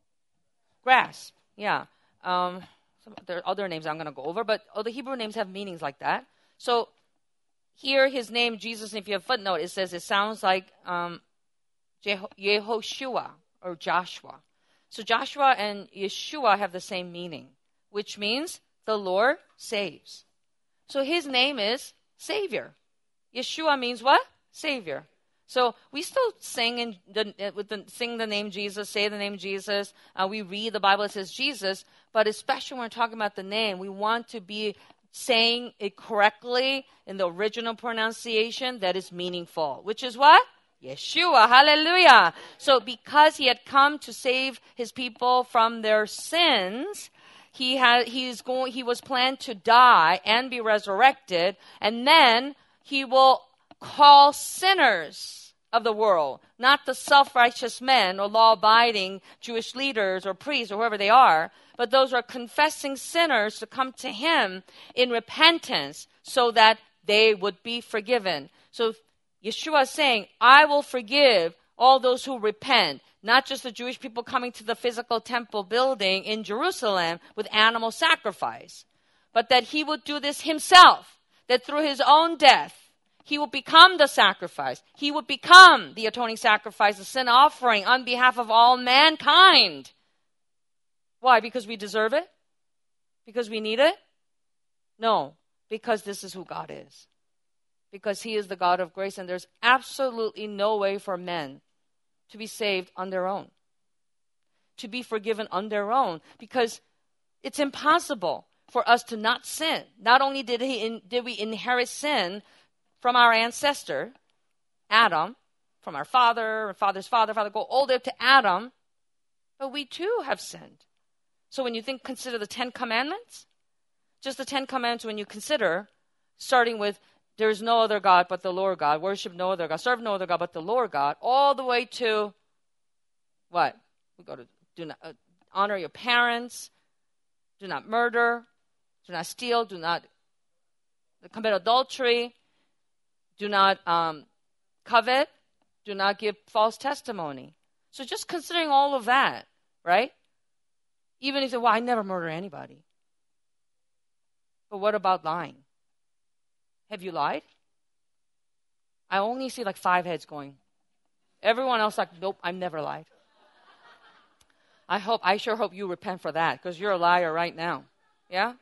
grasp. Yeah. Um, some, there are other names I'm going to go over, but all the Hebrew names have meanings like that. So here, his name, Jesus, if you have a footnote, it says it sounds like um, Jeho- Yehoshua or Joshua. So Joshua and Yeshua have the same meaning, which means the Lord saves. So his name is Savior. Yeshua means what? Savior. So we still sing in the, with the, sing the name Jesus, say the name Jesus. Uh, we read the Bible, it says Jesus. But especially when we're talking about the name, we want to be saying it correctly in the original pronunciation that is meaningful. Which is what? Yeshua. Hallelujah. So because he had come to save his people from their sins, he had he's going he was planned to die and be resurrected, and then he will call sinners of the world, not the self-righteous men or law-abiding Jewish leaders or priests or whoever they are, but those who are confessing sinners to come to him in repentance so that they would be forgiven. So Yeshua is saying, I will forgive all those who repent, not just the Jewish people coming to the physical temple building in Jerusalem with animal sacrifice, but that he would do this himself, that through his own death, he will become the sacrifice. He will become the atoning sacrifice, the sin offering on behalf of all mankind. Why? Because we deserve it? Because we need it? No, because this is who God is. Because he is the God of grace, and there's absolutely no way for men to be saved on their own, to be forgiven on their own, because it's impossible for us to not sin. Not only did he in, did we inherit sin from our ancestor, Adam, from our father, father's father, father, go all the way up to Adam, but we too have sinned. So when you think, consider the Ten Commandments, just the Ten Commandments, when you consider, starting with, there is no other God but the Lord God, worship no other God, serve no other God but the Lord God, all the way to, what? We go to, do not uh, honor your parents, do not murder, do not steal, do not commit adultery, do not um, covet, do not give false testimony. So just considering all of that, right? Even if you say, well, I never murder anybody. But what about lying? Have you lied? I only see like five heads going. Everyone else like, nope, I've never lied. I hope, I sure hope you repent for that, because you're a liar right now. Yeah?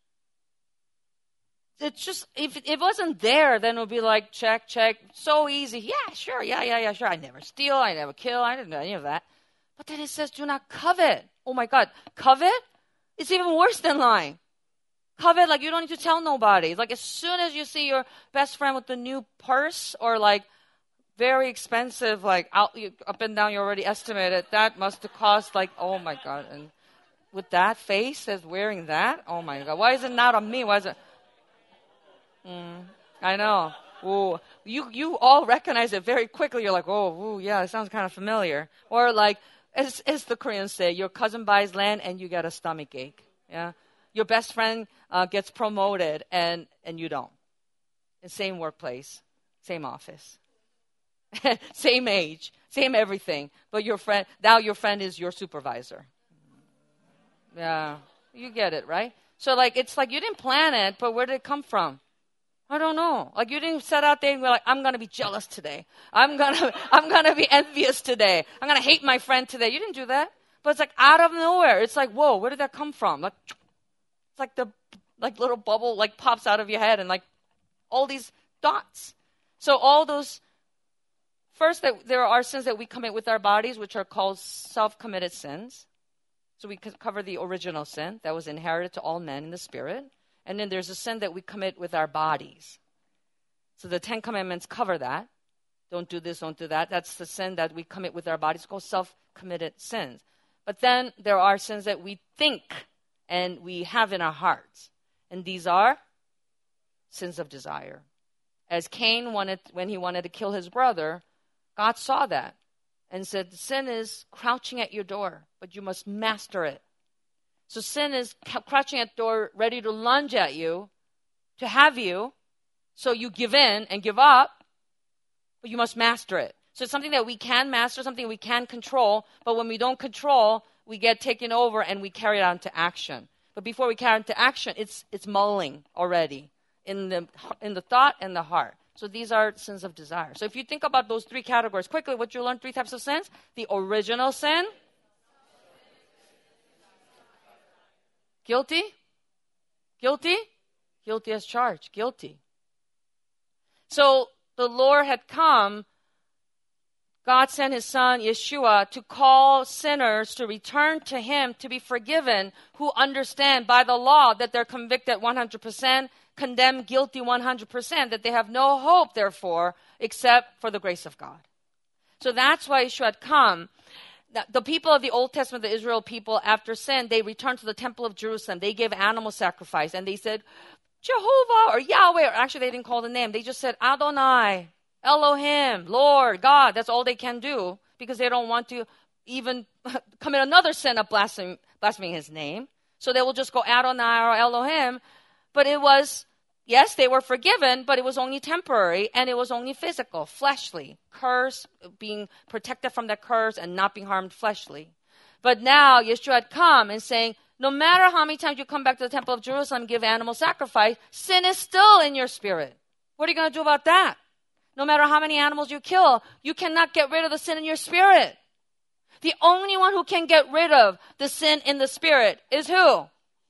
It's just, if it wasn't there, then it would be like, check, check, so easy. Yeah, sure, yeah, yeah, yeah, sure. I never steal, I never kill, I didn't do any of that. But then it says, do not covet. Oh my God, covet? It's even worse than lying. Covet, like you don't need to tell nobody. Like as soon as you see your best friend with the new purse or like very expensive, like out, up and down, you already estimated, that must have cost like, oh my God. And with that face as wearing that, oh my God, why is it not on me? Why is it? Mm, I know. Ooh, you you all recognize it very quickly. You're like, oh, ooh, yeah, it sounds kind of familiar. Or like, as, as the Koreans say, your cousin buys land and you get a stomach ache. Yeah, your best friend uh, gets promoted and and you don't. The same workplace, same office, same age, same everything. But your friend now your friend is your supervisor. Yeah, you get it, right? So like it's like you didn't plan it, but where did it come from? I don't know. Like you didn't set out there and be like, I'm gonna be jealous today. I'm gonna I'm gonna be envious today. I'm gonna hate my friend today. You didn't do that. But it's like out of nowhere. It's like, whoa, where did that come from? Like it's like the like little bubble like pops out of your head and like all these dots. So all those first that there are sins that we commit with our bodies, which are called self-committed sins. So we cover the original sin that was inherited to all men in the spirit. And then there's a sin that we commit with our bodies. So the Ten Commandments cover that. Don't do this, don't do that. That's the sin that we commit with our bodies. It's called self-committed sins. But then there are sins that we think and we have in our hearts. And these are sins of desire. As Cain wanted, when he wanted to kill his brother, God saw that and said, sin is crouching at your door, but you must master it. So sin is crouching at the door, ready to lunge at you, to have you, so you give in and give up, but you must master it. So it's something that we can master, something we can control, but when we don't control, we get taken over and we carry it out into action. But before we carry it into action, it's it's mulling already in the in the thought and the heart. So these are sins of desire. So if you think about those three categories, quickly, what you learn, three types of sins. The original sin. Guilty? Guilty? Guilty as charged. Guilty. So the Lord had come, God sent his son, Yeshua, to call sinners to return to him, to be forgiven, who understand by the law that they're convicted one hundred percent, condemned guilty one hundred percent, that they have no hope, therefore, except for the grace of God. So that's why Yeshua had come. The people of the Old Testament, the Israel people, after sin, they returned to the temple of Jerusalem. They gave animal sacrifice, and they said, Jehovah or Yahweh, or actually they didn't call the name. They just said Adonai, Elohim, Lord, God. That's all they can do because they don't want to even commit another sin of blaspheming, blaspheming his name. So they will just go Adonai or Elohim. But it was, yes, they were forgiven, but it was only temporary and it was only physical, fleshly. Curse, being protected from that curse and not being harmed fleshly. But now Yeshua had come and saying, no matter how many times you come back to the temple of Jerusalem and give animal sacrifice, sin is still in your spirit. What are you going to do about that? No matter how many animals you kill, you cannot get rid of the sin in your spirit. The only one who can get rid of the sin in the spirit is who?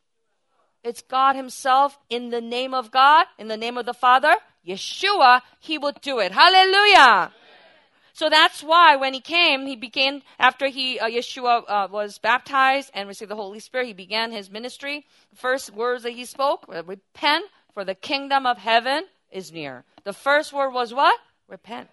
It's God himself, in the name of God, in the name of the Father, Yeshua, he will do it. Hallelujah. So that's why when he came, he began, after he, uh, Yeshua uh, was baptized and received the Holy Spirit, he began his ministry. The first words that he spoke, uh, repent, for the kingdom of heaven is near. The first word was what? Repent.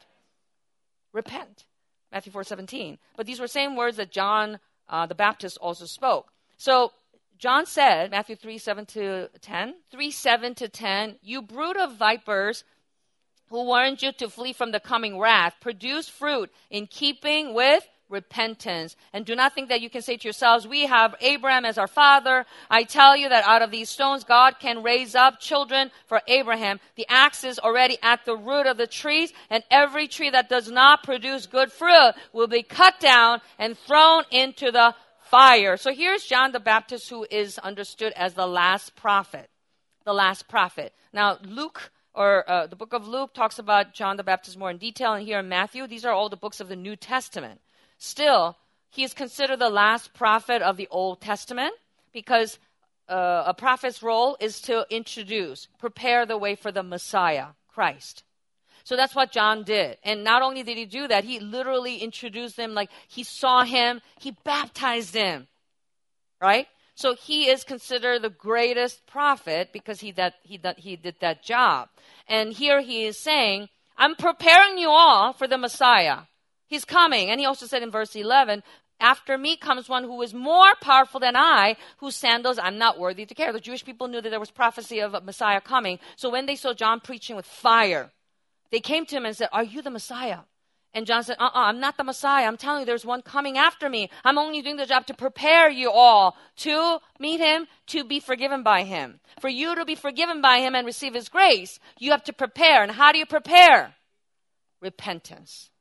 Repent. Matthew four seventeen. But these were same words that John uh, the Baptist also spoke. So John said, Matthew three, seven to ten, three, seven to ten, you brood of vipers, who warned you to flee from the coming wrath, produce fruit in keeping with repentance. And do not think that you can say to yourselves, we have Abraham as our father. I tell you that out of these stones, God can raise up children for Abraham. The axe is already at the root of the trees, and every tree that does not produce good fruit will be cut down and thrown into the fire. So here's John the Baptist, who is understood as the last prophet. The last prophet. Now, Luke, or uh, the book of Luke, talks about John the Baptist more in detail, and here in Matthew, these are all the books of the New Testament. Still, he is considered the last prophet of the Old Testament because uh, a prophet's role is to introduce, prepare the way for the Messiah, Christ. So that's what John did. And not only did he do that, he literally introduced him, like he saw him, he baptized him, right? So he is considered the greatest prophet because he, that, he, that, he did that job. And here he is saying, I'm preparing you all for the Messiah. He's coming. And he also said in verse eleven, after me comes one who is more powerful than I, whose sandals I'm not worthy to carry. The Jewish people knew that there was prophecy of a Messiah coming. So when they saw John preaching with fire, they came to him and said, are you the Messiah? And John said, uh-uh, I'm not the Messiah. I'm telling you, there's one coming after me. I'm only doing the job to prepare you all to meet him, to be forgiven by him. For you to be forgiven by him and receive his grace, you have to prepare. And how do you prepare? Repentance.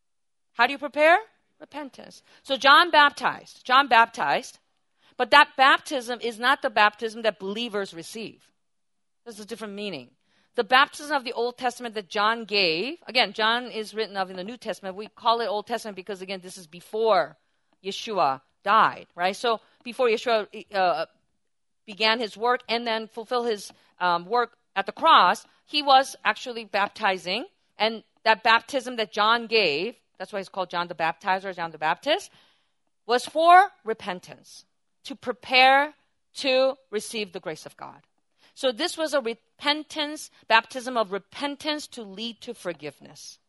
How do you prepare? Repentance. So John baptized. John baptized. But that baptism is not the baptism that believers receive. There's a different meaning. The baptism of the Old Testament that John gave, again, John is written of in the New Testament. We call it Old Testament because, again, this is before Yeshua died, right? So before Yeshua uh, began his work and then fulfilled his um, work at the cross, he was actually baptizing. And that baptism that John gave, that's why he's called John the Baptizer, John the Baptist, was for repentance, to prepare to receive the grace of God. So this was a repentance, baptism of repentance to lead to forgiveness.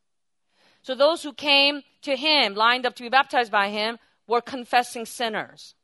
So those who came to him, lined up to be baptized by him, were confessing sinners.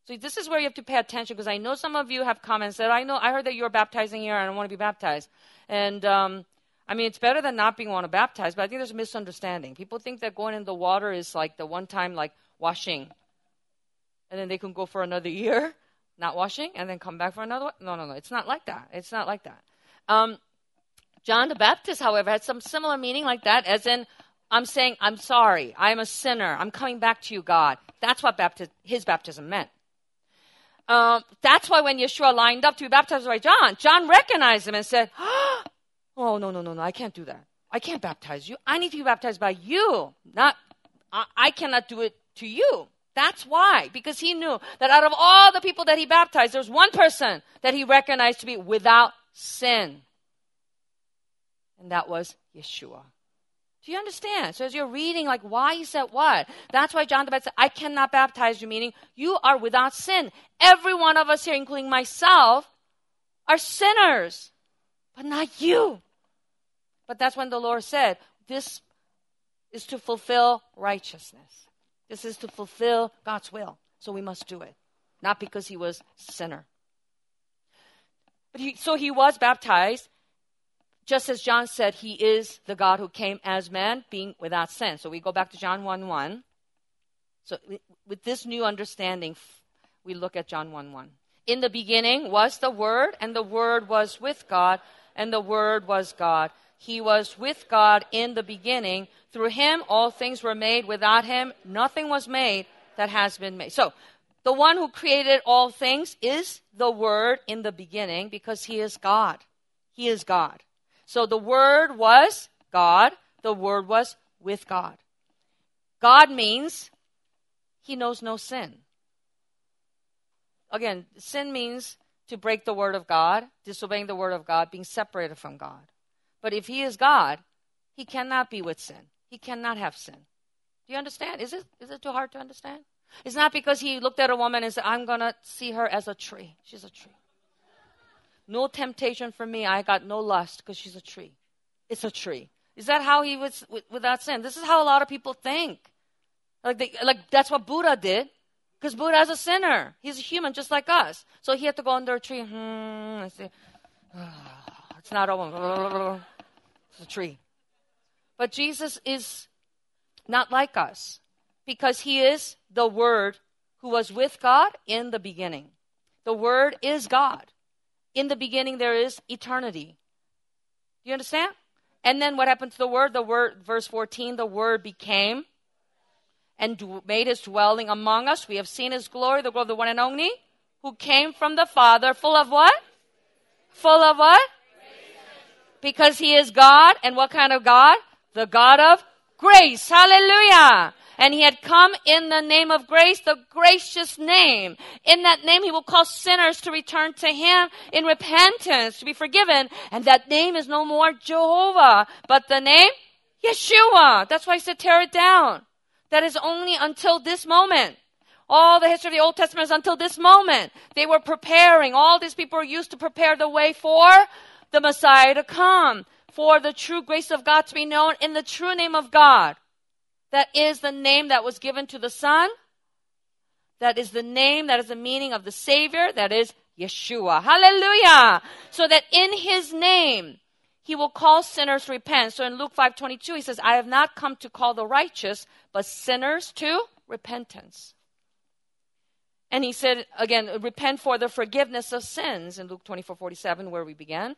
So this is where you have to pay attention, because I know some of you have comments that I know, I heard that you're baptizing here and I don't want to be baptized. And, um, I mean, it's better than not being want to baptize, but I think there's a misunderstanding. People think that going in the water is like the one time, like washing. And then they can go for another year, not washing, and then come back for another one. No, no, no. It's not like that. It's not like that. Um, John the Baptist, however, had some similar meaning like that, as in, I'm saying, I'm sorry. I'm a sinner. I'm coming back to you, God. That's what bapti- his baptism meant. Um, that's why when Yeshua lined up to be baptized by John, John recognized him and said, oh, no, no, no, no, I can't do that. I can't baptize you. I need to be baptized by you. Not, I, I cannot do it to you. That's why, because he knew that out of all the people that he baptized, there's one person that he recognized to be without sin. And that was Yeshua. Do you understand? So as you're reading, like, why he said what? That's why John the Baptist said, I cannot baptize you, meaning you are without sin. Every one of us here, including myself, are sinners, but not you. But that's when the Lord said, this is to fulfill righteousness. This is to fulfill God's will. So we must do it. Not because he was a sinner. But he, so he was baptized. Just as John said, he is the God who came as man, being without sin. So we go back to John one one. So with this new understanding, we look at John one one. In the beginning was the Word, and the Word was with God, and the Word was God. He was with God in the beginning. Through him all things were made. Without him nothing was made that has been made. So the one who created all things is the Word in the beginning, because he is God. He is God. So the Word was God. The Word was with God. God means he knows no sin. Again, sin means to break the Word of God, disobeying the Word of God, being separated from God. But if he is God, he cannot be with sin. He cannot have sin. Do you understand? Is it, is it too hard to understand? It's not because he looked at a woman and said, I'm going to see her as a tree. She's a tree. No temptation for me. I got no lust because she's a tree. It's a tree. Is that how he was w- without sin? This is how a lot of people think. Like, they, like that's what Buddha did. Because Buddha is a sinner. He's a human just like us. So he had to go under a tree. Hmm, and say, oh, it's not a woman. It's a tree. But Jesus is not like us. Because he is the Word who was with God in the beginning. The Word is God. In the beginning, there is eternity. Do you understand? And then what happened to the Word? The Word, verse fourteen, the Word became and d- made his dwelling among us. We have seen his glory, the glory of the one and only, who came from the Father, full of what? Full of what? Because he is God. And what kind of God? The God of grace. Hallelujah. And he had come in the name of grace, the gracious name. In that name, he will call sinners to return to him in repentance, to be forgiven. And that name is no more Jehovah, but the name Yeshua. That's why he said, tear it down. That is only until this moment. All the history of the Old Testament is until this moment. They were preparing. All these people were used to prepare the way for the Messiah to come, for the true grace of God to be known in the true name of God. That is the name that was given to the Son. That is the name, that is the meaning of the Savior. That is Yeshua. Hallelujah. So that in his name, he will call sinners to repent. So in Luke five twenty-two, he says, I have not come to call the righteous, but sinners to repentance. And he said, again, repent for the forgiveness of sins in Luke twenty-four forty-seven, where we began.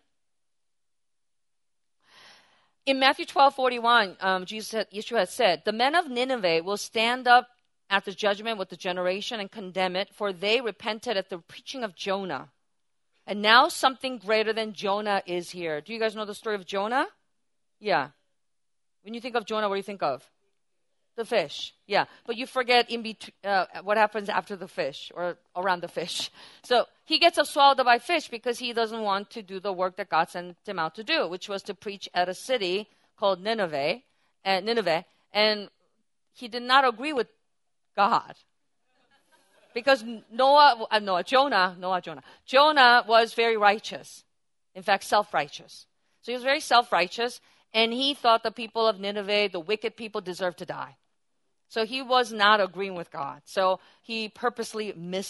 In Matthew twelve forty-one, um, Jesus said, Yeshua had said, the men of Nineveh will stand up at the judgment with the generation and condemn it, for they repented at the preaching of Jonah. And now something greater than Jonah is here. Do you guys know the story of Jonah? Yeah. When you think of Jonah, what do you think of? The fish. Yeah. But you forget in between, uh, what happens after the fish or around the fish. So he gets swallowed up by fish because he doesn't want to do the work that God sent him out to do, which was to preach at a city called Nineveh. And Nineveh. And he did not agree with God. Because Noah, uh, Noah, Jonah, Noah, Jonah. Jonah was very righteous. In fact, self-righteous. So he was very self-righteous. And he thought the people of Nineveh, the wicked people, deserved to die. So he was not agreeing with God. So he purposely missed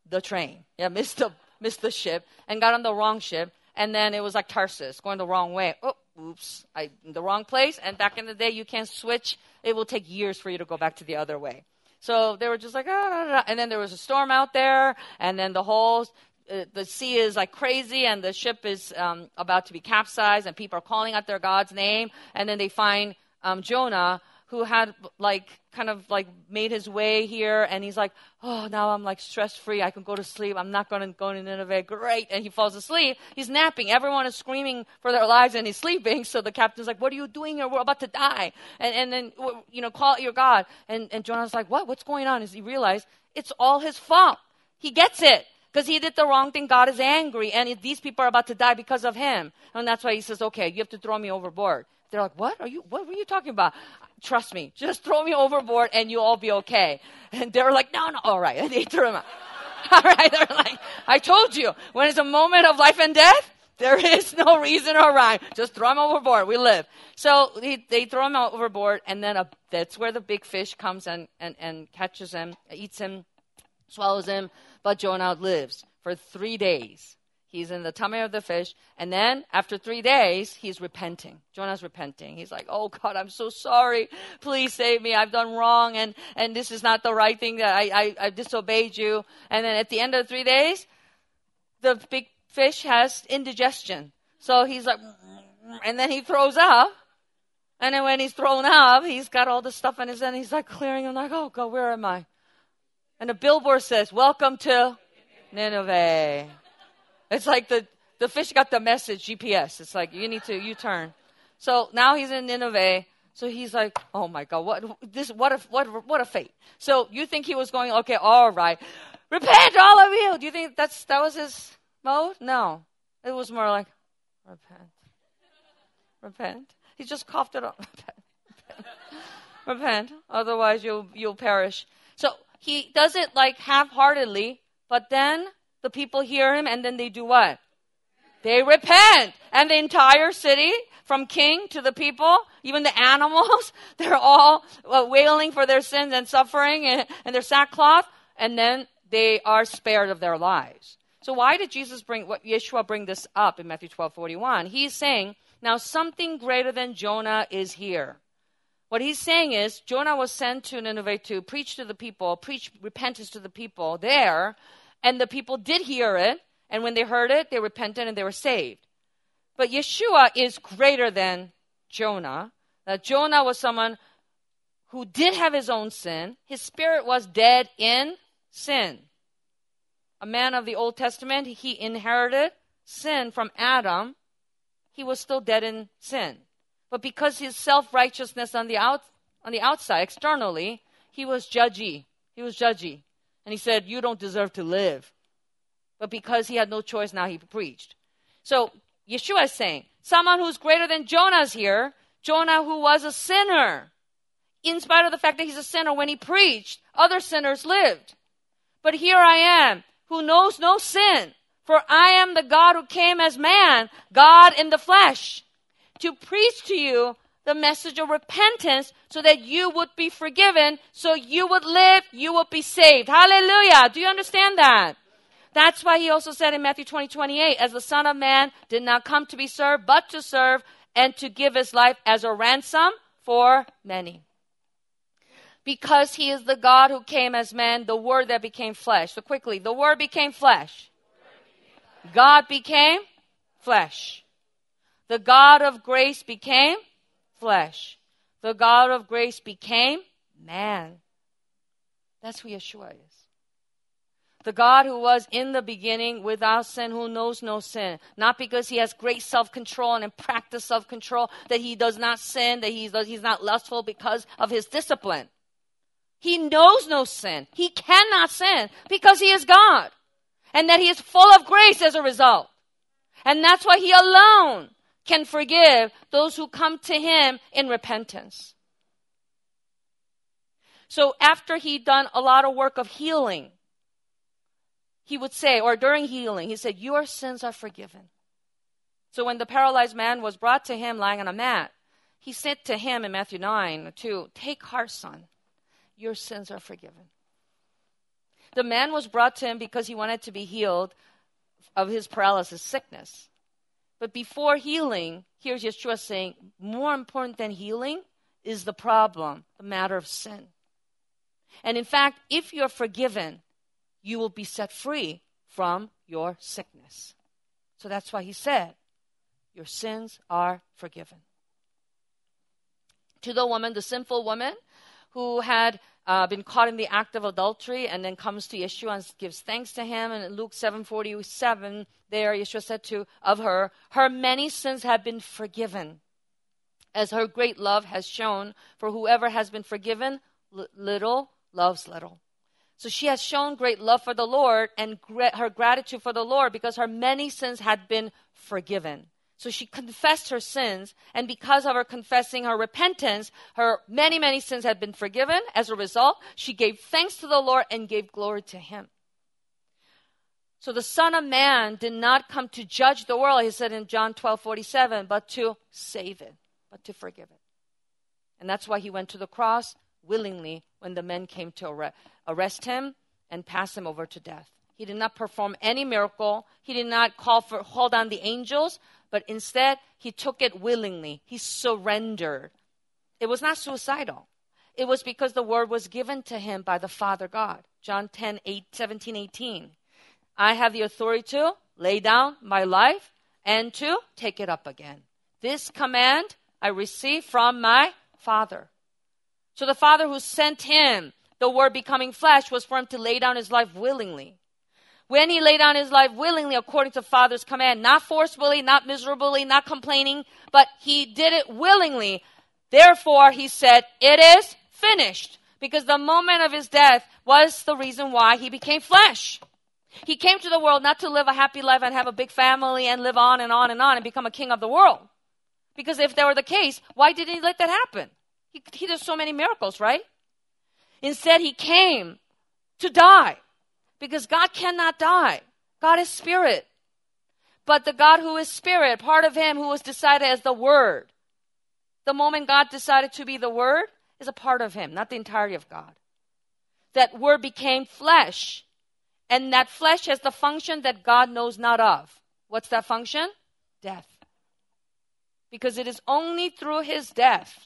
the train. Yeah, missed the, missed the ship and got on the wrong ship. And then it was like Tarsus, going the wrong way. Oh, oops, I in the wrong place. And back in the day, you can't switch. It will take years for you to go back to the other way. So they were just like, ah, da, da, da. And then there was a storm out there. And then the whole, uh, the sea is like crazy. And the ship is um, about to be capsized. And people are calling out their God's name. And then they find um, Jonah, who had like kind of like made his way here. And he's like, oh, now I'm like stress-free. I can go to sleep. I'm not going to go to Nineveh. Great. And he falls asleep. He's napping. Everyone is screaming for their lives and he's sleeping. So the captain's like, what are you doing here? We're about to die. And, and then, you know, call out your God. And, and Jonah's like, what? What's going on? As he realized it's all his fault. He gets it. Because he did the wrong thing. God is angry. And it, these people are about to die because of him. And that's why he says, okay, you have to throw me overboard. They're like, what are you, what were you talking about? Trust me, just throw me overboard and you'll all be okay. And they're like, no, no, all right. And they threw him out. All right. They're like, I told you, when it's a moment of life and death, there is no reason or rhyme. Just throw him overboard. We live. So they, they throw him overboard and then a, that's where the big fish comes and, and, and catches him, eats him, swallows him. But Jonah lives for three days. He's in the tummy of the fish. And then after three days, he's repenting. Jonah's repenting. He's like, oh, God, I'm so sorry. Please save me. I've done wrong. And, and this is not the right thing. That I, I, I disobeyed you. And then at the end of three days, the big fish has indigestion. So he's like, and then he throws up. And then when he's thrown up, he's got all this stuff in his head. He's like clearing. I'm like, oh, God, where am I? And the billboard says, welcome to Nineveh. It's like the, the fish got the message, G P S. It's like, you need to U-turn. So now he's in Nineveh. So he's like, oh my God, what this? What a, what, what a fate. So you think he was going, okay, all right. Repent, all of you. Do you think that's that was his mode? No. It was more like, repent. Repent. He just coughed it up. Repent. Repent. Otherwise you'll, you'll perish. So he does it like half-heartedly, but then the people hear him, and then they do what? They repent. And the entire city, from king to the people, even the animals, they're all uh, wailing for their sins and suffering and, and their sackcloth, and then they are spared of their lives. So why did Jesus bring, what Yeshua bring this up in Matthew twelve forty-one? He's saying, now something greater than Jonah is here. What he's saying is, Jonah was sent to Nineveh to preach to the people, preach repentance to the people there. And the people did hear it, and when they heard it, they repented and they were saved. But Yeshua is greater than Jonah. That Jonah was someone who did have his own sin. His spirit was dead in sin. A man of the Old Testament, he inherited sin from Adam. He was still dead in sin. But because his self-righteousness on the out, on the outside, externally, he was judgy. He was judgy. And he said, you don't deserve to live. But because he had no choice, now he preached. So Yeshua is saying, someone who's greater than Jonah is here. Jonah, who was a sinner. In spite of the fact that he's a sinner, when he preached, other sinners lived. But here I am, who knows no sin. For I am the God who came as man, God in the flesh, to preach to you the message of repentance so that you would be forgiven, so you would live, you would be saved. Hallelujah. Do you understand that? That's why he also said in Matthew twenty, twenty-eight, as the Son of Man did not come to be served, but to serve and to give his life as a ransom for many. Because he is the God who came as man, the Word that became flesh. So quickly, the Word became flesh. God became flesh. The God of grace became flesh. The God of grace became man. That's who Yeshua is. The God who was in the beginning without sin, who knows no sin. Not because he has great self-control and practice self-control, that he does not sin, that he's, he's not lustful because of his discipline. He knows no sin. He cannot sin because he is God. And that he is full of grace as a result. And that's why he alone can forgive those who come to him in repentance. So after he'd done a lot of work of healing, he would say, or during healing, he said, your sins are forgiven. So when the paralyzed man was brought to him lying on a mat, he said to him in Matthew nine, two, take heart, son, your sins are forgiven. The man was brought to him because he wanted to be healed of his paralysis sickness. But before healing, here's Yeshua saying, more important than healing is the problem, the matter of sin. And in fact, if you're forgiven, you will be set free from your sickness. So that's why he said, your sins are forgiven. To the woman, the sinful woman, who had uh, been caught in the act of adultery and then comes to Yeshua and gives thanks to him. And in Luke seven forty-seven, there Yeshua said to of her, her many sins have been forgiven, as her great love has shown. For whoever has been forgiven l- little loves little. So she has shown great love for the Lord and gra- her gratitude for the Lord because her many sins had been forgiven. So she confessed her sins, and because of her confessing her repentance, her many, many sins had been forgiven. As a result, she gave thanks to the Lord and gave glory to him. So the Son of Man did not come to judge the world, he said in John twelve forty-seven, but to save it, but to forgive it. And that's why he went to the cross willingly when the men came to arre- arrest him and pass him over to death. He did not perform any miracle. He did not call for call down the angels, but instead he took it willingly. He surrendered. It was not suicidal. It was because the word was given to him by the Father God. John ten, eight, seventeen, eighteen. I have the authority to lay down my life and to take it up again. This command I received from my Father. So the Father who sent him, the word becoming flesh, was for him to lay down his life willingly. When he laid down his life willingly according to Father's command, not forcefully, not miserably, not complaining, but he did it willingly. Therefore, he said, it is finished. Because the moment of his death was the reason why he became flesh. He came to the world not to live a happy life and have a big family and live on and on and on and become a king of the world. Because if that were the case, why didn't he let that happen? He, he did so many miracles, right? Instead, he came to die. Because God cannot die. God is spirit. But the God who is spirit, part of him who was decided as the Word. The moment God decided to be the Word is a part of him, not the entirety of God. That Word became flesh. And that flesh has the function that God knows not of. What's that function? Death. Because it is only through his death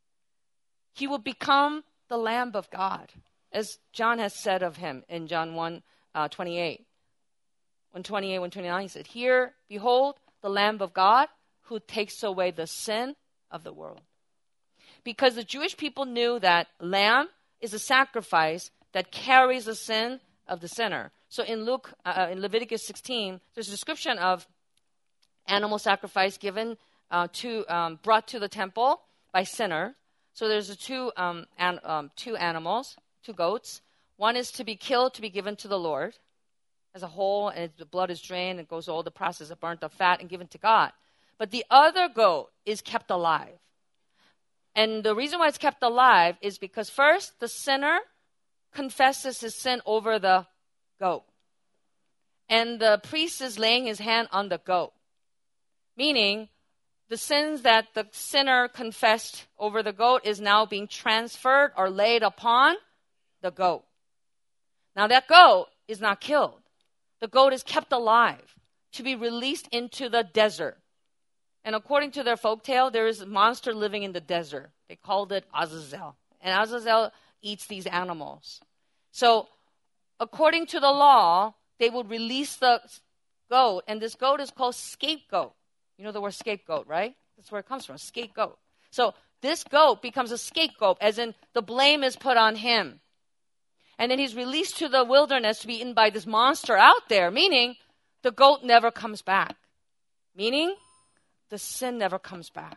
he will become the Lamb of God. As John has said of him in John one, uh, twenty-eight. one twenty-eight, one twenty-nine, he said, here, behold, the Lamb of God who takes away the sin of the world. Because the Jewish people knew that lamb is a sacrifice that carries the sin of the sinner. So in Luke, uh, in Leviticus sixteen, there's a description of animal sacrifice given uh, to, um, brought to the temple by sinner. So there's a two, um, an, um, two animals. Two goats. One is to be killed, to be given to the Lord as a whole, and the blood is drained and goes all the process of burnt of fat and given to God. But the other goat is kept alive. And the reason why it's kept alive is because first, the sinner confesses his sin over the goat. And the priest is laying his hand on the goat. Meaning, the sins that the sinner confessed over the goat is now being transferred or laid upon the goat. Now that goat is not killed. The goat is kept alive to be released into the desert. And according to their folktale, there is a monster living in the desert. They called it Azazel. And Azazel eats these animals. So according to the law, they would release the goat. And this goat is called scapegoat. You know the word scapegoat, right? That's where it comes from, scapegoat. So this goat becomes a scapegoat, as in the blame is put on him. And then he's released to the wilderness to be eaten by this monster out there, meaning the goat never comes back. Meaning the sin never comes back.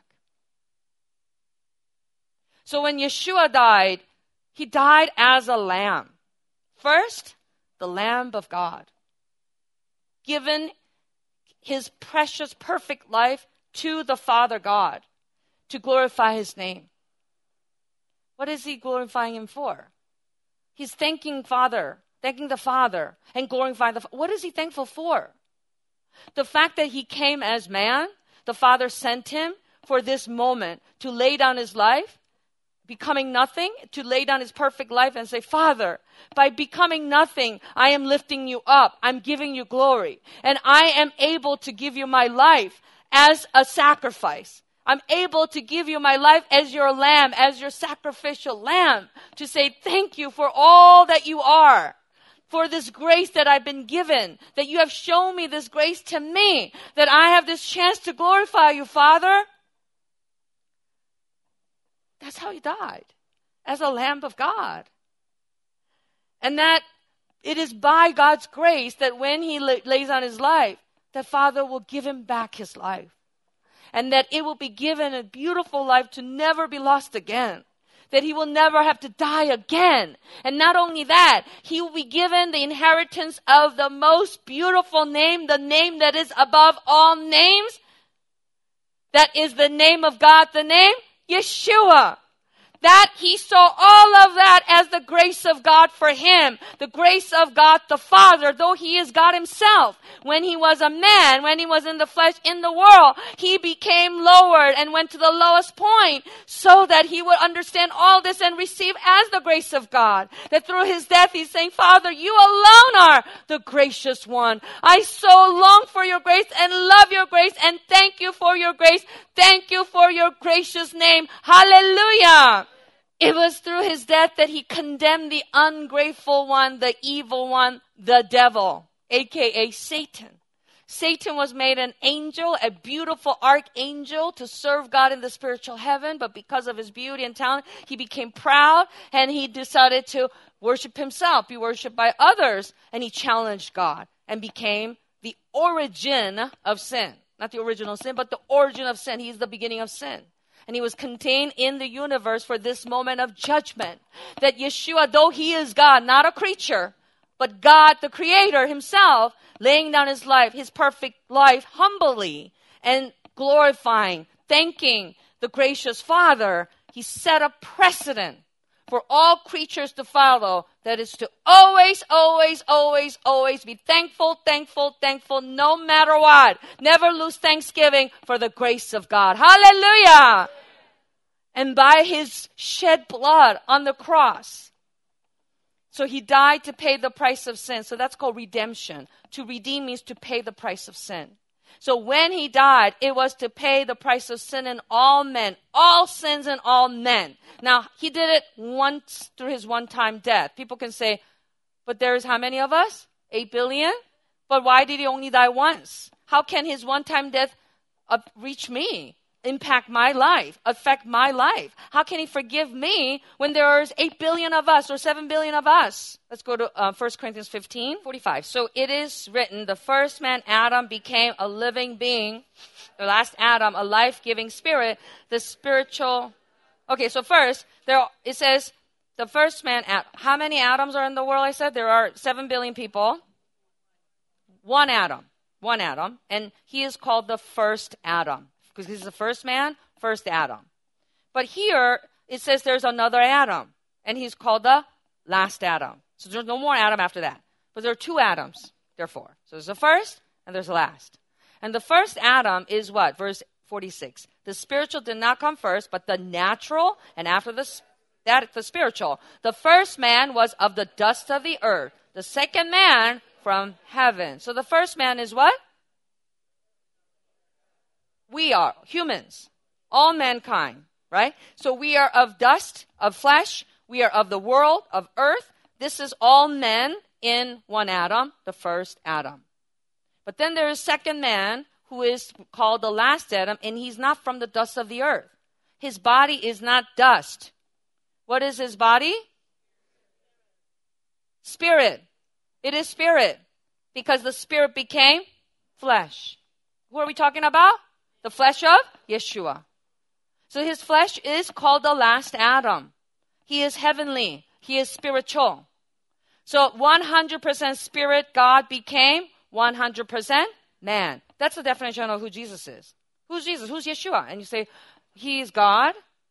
So when Yeshua died, he died as a lamb. First, the Lamb of God. Given his precious, perfect life to the Father God to glorify his name. What is he glorifying him for? He's thanking Father, thanking the Father, and glorifying the Father. What is he thankful for? The fact that he came as man, the Father sent him for this moment to lay down his life, becoming nothing to lay down his perfect life and say, Father, by becoming nothing, I am lifting you up. I'm giving you glory. And I am able to give you my life as a sacrifice. I'm able to give you my life as your lamb, as your sacrificial lamb, to say thank you for all that you are, for this grace that I've been given, that you have shown me this grace to me, that I have this chance to glorify you, Father. That's how he died, as a Lamb of God. And that it is by God's grace that when he la- lays on his life, that Father will give him back his life. And that it will be given a beautiful life to never be lost again. That he will never have to die again. And not only that, he will be given the inheritance of the most beautiful name, the name that is above all names. That is the name of God, the name Yeshua. That he saw all of that as the grace of God for him. The grace of God the Father, though he is God himself. When he was a man, when he was in the flesh, in the world, he became lowered and went to the lowest point so that he would understand all this and receive as the grace of God. That through his death he's saying, Father, you alone are the gracious one. I so long for your grace and love your grace and thank you for your grace. Thank you for your gracious name. Hallelujah. It was through his death that he condemned the ungrateful one, the evil one, the devil, aka Satan. Satan was made an angel, a beautiful archangel to serve God in the spiritual heaven, but because of his beauty and talent, he became proud and he decided to worship himself, be worshipped by others, and he challenged God and became the origin of sin. Not the original sin, but the origin of sin. He is the beginning of sin. And he was contained in the universe for this moment of judgment. That Yeshua, though he is God, not a creature, but God, the Creator himself, laying down his life, his perfect life, humbly and glorifying, thanking the gracious Father, he set a precedent for all creatures to follow. That is to always, always, always, always be thankful, thankful, thankful, no matter what. Never lose thanksgiving for the grace of God. Hallelujah! And by his shed blood on the cross. So he died to pay the price of sin. So that's called redemption. To redeem means to pay the price of sin. So when he died, it was to pay the price of sin in all men, all sins in all men. Now, he did it once through his one-time death. People can say, but there's how many of us? Eight billion? But why did he only die once? How can his one-time death uh, reach me, impact my life, affect my life? How can he forgive me when there's eight billion of us or seven billion of us? Let's go to uh, First Corinthians fifteen forty-five. So it is written, the first man, Adam, became a living being. The last Adam, a life-giving spirit. The spiritual... Okay, so first, there it says, the first man, how many Adams are in the world? I said there are seven billion people. One Adam. One Adam. And he is called the first Adam. Because he's the first man, first Adam. But here, it says there's another Adam. And he's called the last Adam. So there's no more Adam after that. But there are two Adams, therefore. So there's the first and there's the last. And the first Adam is what? Verse forty-six. The spiritual did not come first, but the natural, and after the, that, the spiritual. The first man was of the dust of the earth. The second man from heaven. So the first man is what? We are humans, all mankind, right? So we are of dust, of flesh. We are of the world, of earth. This is all men in one Adam, the first Adam. But then there is second man who is called the last Adam, and he's not from the dust of the earth. His body is not dust. What is his body? Spirit. It is spirit, because the spirit became flesh. Who are we talking about? The flesh of Yeshua. So his flesh is called the last Adam. He is heavenly. He is spiritual. So one hundred percent spirit, God became one hundred percent man. That's the definition of who Jesus is. Who's Jesus? Who's Yeshua? And you say, he is God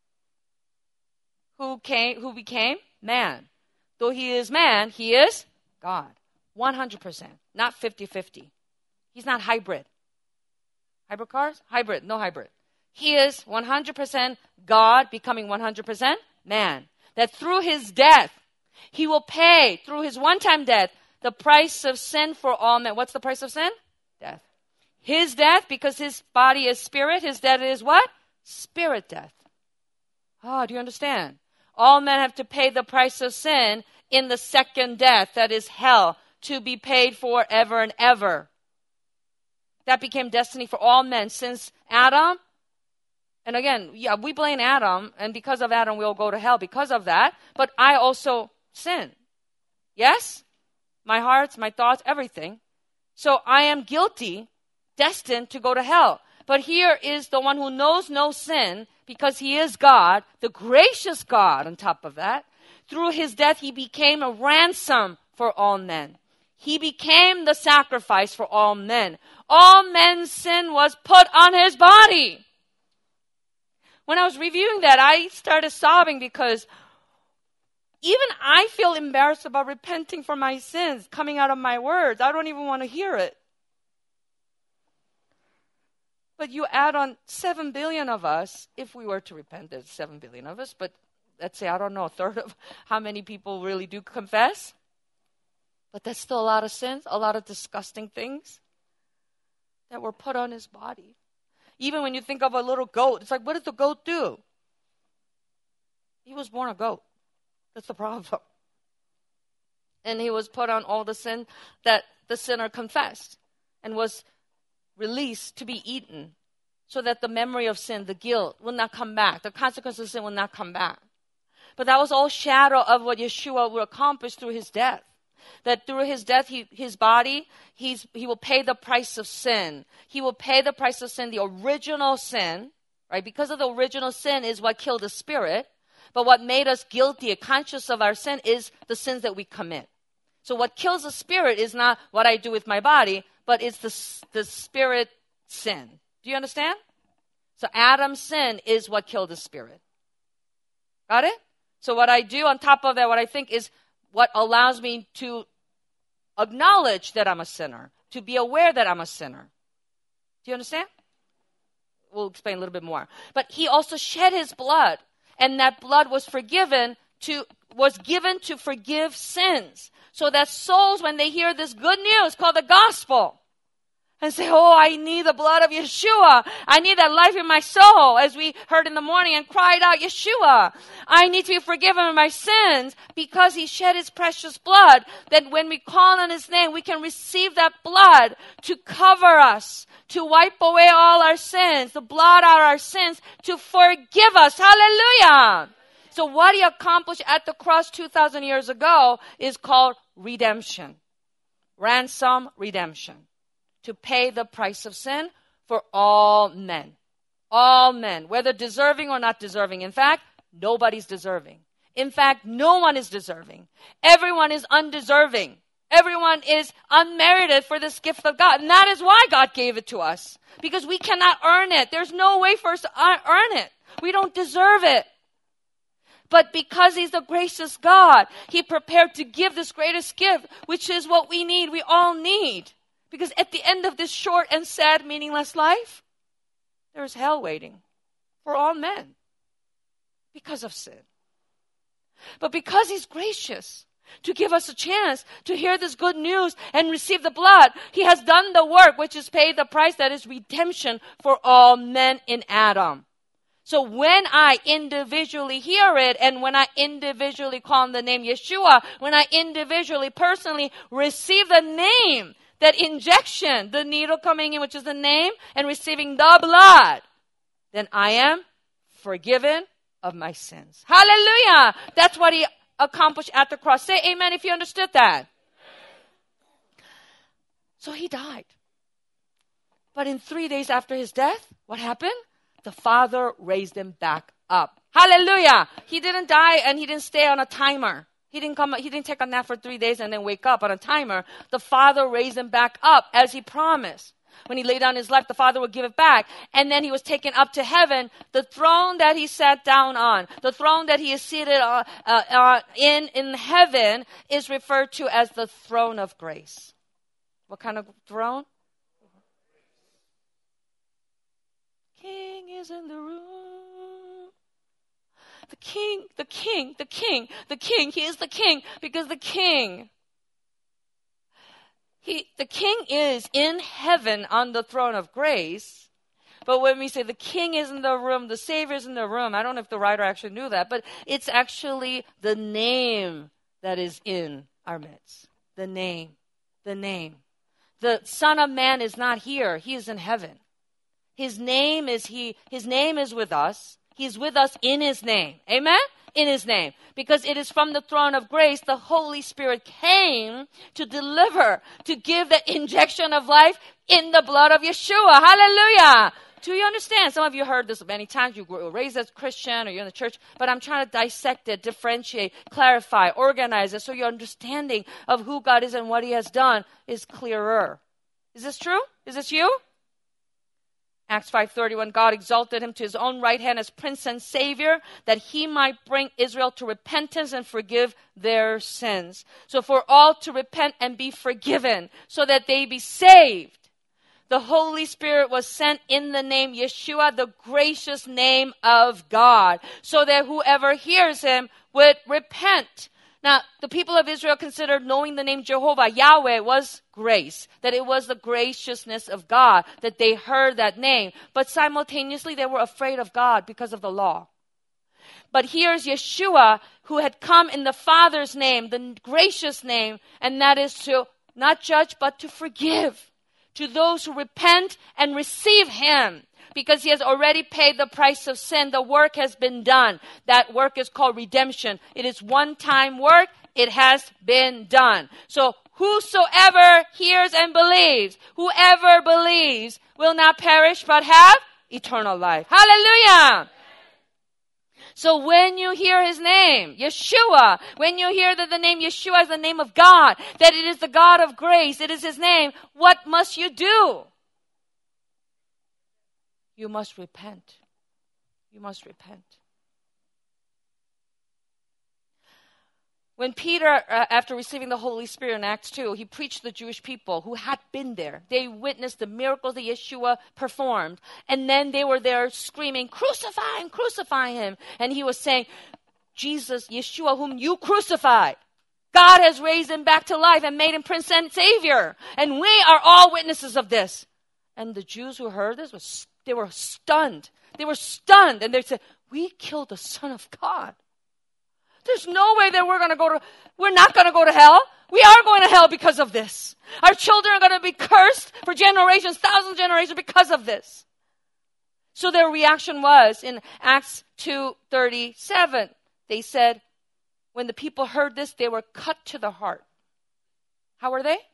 who came, who became man. Though he is man, he is God. one hundred percent. Not fifty-fifty. He's not hybrid. Hybrid cars? Hybrid. No hybrid. He is one hundred percent God becoming one hundred percent man, that through his death, he will pay, through his one-time death, the price of sin for all men. What's the price of sin? Death. His death, because his body is spirit, his death is what? Spirit death. Oh, do you understand? All men have to pay the price of sin in the second death, that is hell, to be paid forever and ever. That became destiny for all men since Adam. And again, yeah, we blame Adam, and because of Adam, we'll go to hell because of that. But I also sin. Yes? My hearts, my thoughts, everything. So I am guilty, destined to go to hell. But here is the one who knows no sin, because he is God, the gracious God on top of that. Through his death, he became a ransom for all men. He became the sacrifice for all men. All men's sin was put on his body. When I was reviewing that, I started sobbing because even I feel embarrassed about repenting for my sins coming out of my words. I don't even want to hear it. But you add on seven billion of us, if we were to repent, there's seven billion of us, but let's say, I don't know, a third of how many people really do confess. But that's still a lot of sins, a lot of disgusting things that were put on his body. Even when you think of a little goat, it's like, what did the goat do? He was born a goat. That's the problem. And he was put on all the sin that the sinner confessed and was released to be eaten so that the memory of sin, the guilt, will not come back. The consequence of sin will not come back. But that was all shadow of what Yeshua will accomplish through his death. That through his death, he, his body, he's, he will pay the price of sin. He will pay the price of sin, the original sin, right? Because of the original sin is what killed the spirit. But what made us guilty and conscious of our sin is the sins that we commit. So what kills the spirit is not what I do with my body, but it's the, the spirit sin. Do you understand? So Adam's sin is what killed the spirit. Got it? So what I do on top of that, what I think is what allows me to acknowledge that I'm a sinner, to be aware that I'm a sinner. Do you understand? We'll explain a little bit more. But he also shed his blood, and that blood was forgiven to was given to forgive sins. So that souls, when they hear this good news called the gospel, and say, oh, I need the blood of Yeshua. I need that life in my soul, as we heard in the morning and cried out, Yeshua, I need to be forgiven of my sins because he shed his precious blood. That when we call on his name, we can receive that blood to cover us, to wipe away all our sins, to blot out our sins, to forgive us. Hallelujah. So what he accomplished at the cross two thousand years ago is called redemption. Ransom, redemption. To pay the price of sin for all men. All men, whether deserving or not deserving. In fact, nobody's deserving. In fact, no one is deserving. Everyone is undeserving. Everyone is unmerited for this gift of God. And that is why God gave it to us. Because we cannot earn it. There's no way for us to earn it. We don't deserve it. But because he's the gracious God, he prepared to give this greatest gift, which is what we need, we all need. Because at the end of this short and sad, meaningless life, there's hell waiting for all men because of sin. But because he's gracious to give us a chance to hear this good news and receive the blood, he has done the work, which is paid the price, that is redemption for all men in Adam. So when I individually hear it, and when I individually call on the name Yeshua, when I individually, personally receive the name, that injection, the needle coming in, which is the name, and receiving the blood, then I am forgiven of my sins. Hallelujah! That's what he accomplished at the cross. Say amen if you understood that. So he died. But in three days after his death, what happened? The Father raised him back up. Hallelujah! He didn't die and he didn't stay on a timer. He didn't come, he didn't take a nap for three days and then wake up on a timer. The Father raised him back up as he promised. When he laid down his life, the Father would give it back. And then he was taken up to heaven. The throne that he sat down on, the throne that he is seated on, uh, uh, in, in heaven is referred to as the throne of grace. What kind of throne? King is in the room. the king, the king, the king, the king. He is the king because the king, he, the king is in heaven on the throne of grace. But when we say the king is in the room, the Savior is in the room, I don't know if the writer actually knew that, but it's actually the name that is in our midst. The name. The name. The Son of Man is not here. He is in heaven. His name is he. His name is with us. He's with us in his name. Amen? In his name. Because it is from the throne of grace the Holy Spirit came to deliver, to give the injection of life in the blood of Yeshua. Hallelujah. Do you understand? Some of you heard this many times. You were raised as a Christian or you're in the church. But I'm trying to dissect it, differentiate, clarify, organize it so your understanding of who God is and what he has done is clearer. Is this true? Is this you? Acts five thirty-one, God exalted him to his own right hand as Prince and Savior, that he might bring Israel to repentance and forgive their sins. So for all to repent and be forgiven, so that they be saved. The Holy Spirit was sent in the name Yeshua, the gracious name of God, so that whoever hears him would repent. Now, the people of Israel considered knowing the name Jehovah, Yahweh, was grace, that it was the graciousness of God, that they heard that name. But simultaneously, they were afraid of God because of the law. But here's Yeshua, who had come in the Father's name, the gracious name, and that is to not judge, but to forgive. To those who repent and receive him, because he has already paid the price of sin. The work has been done. That work is called redemption. It is one-time work. It has been done. So whosoever hears and believes, whoever believes will not perish but have eternal life. Hallelujah! So when you hear his name, Yeshua, when you hear that the name Yeshua is the name of God, that it is the God of grace, it is his name, what must you do? You must repent. You must repent. When Peter, uh, after receiving the Holy Spirit in Acts two, he preached to the Jewish people who had been there. They witnessed the miracles that Yeshua performed. And then they were there screaming, crucify him, crucify him. And he was saying, Jesus, Yeshua, whom you crucified, God has raised him back to life and made him Prince and Savior. And we are all witnesses of this. And the Jews who heard this, was, they were stunned. They were stunned. And they said, we killed the Son of God. There's no way that we're going to go to, we're not going to go to hell. We are going to hell because of this. Our children are going to be cursed for generations, thousands of generations because of this. So their reaction was in Acts two thirty-seven. They said, when the people heard this, they were cut to the heart. How were they?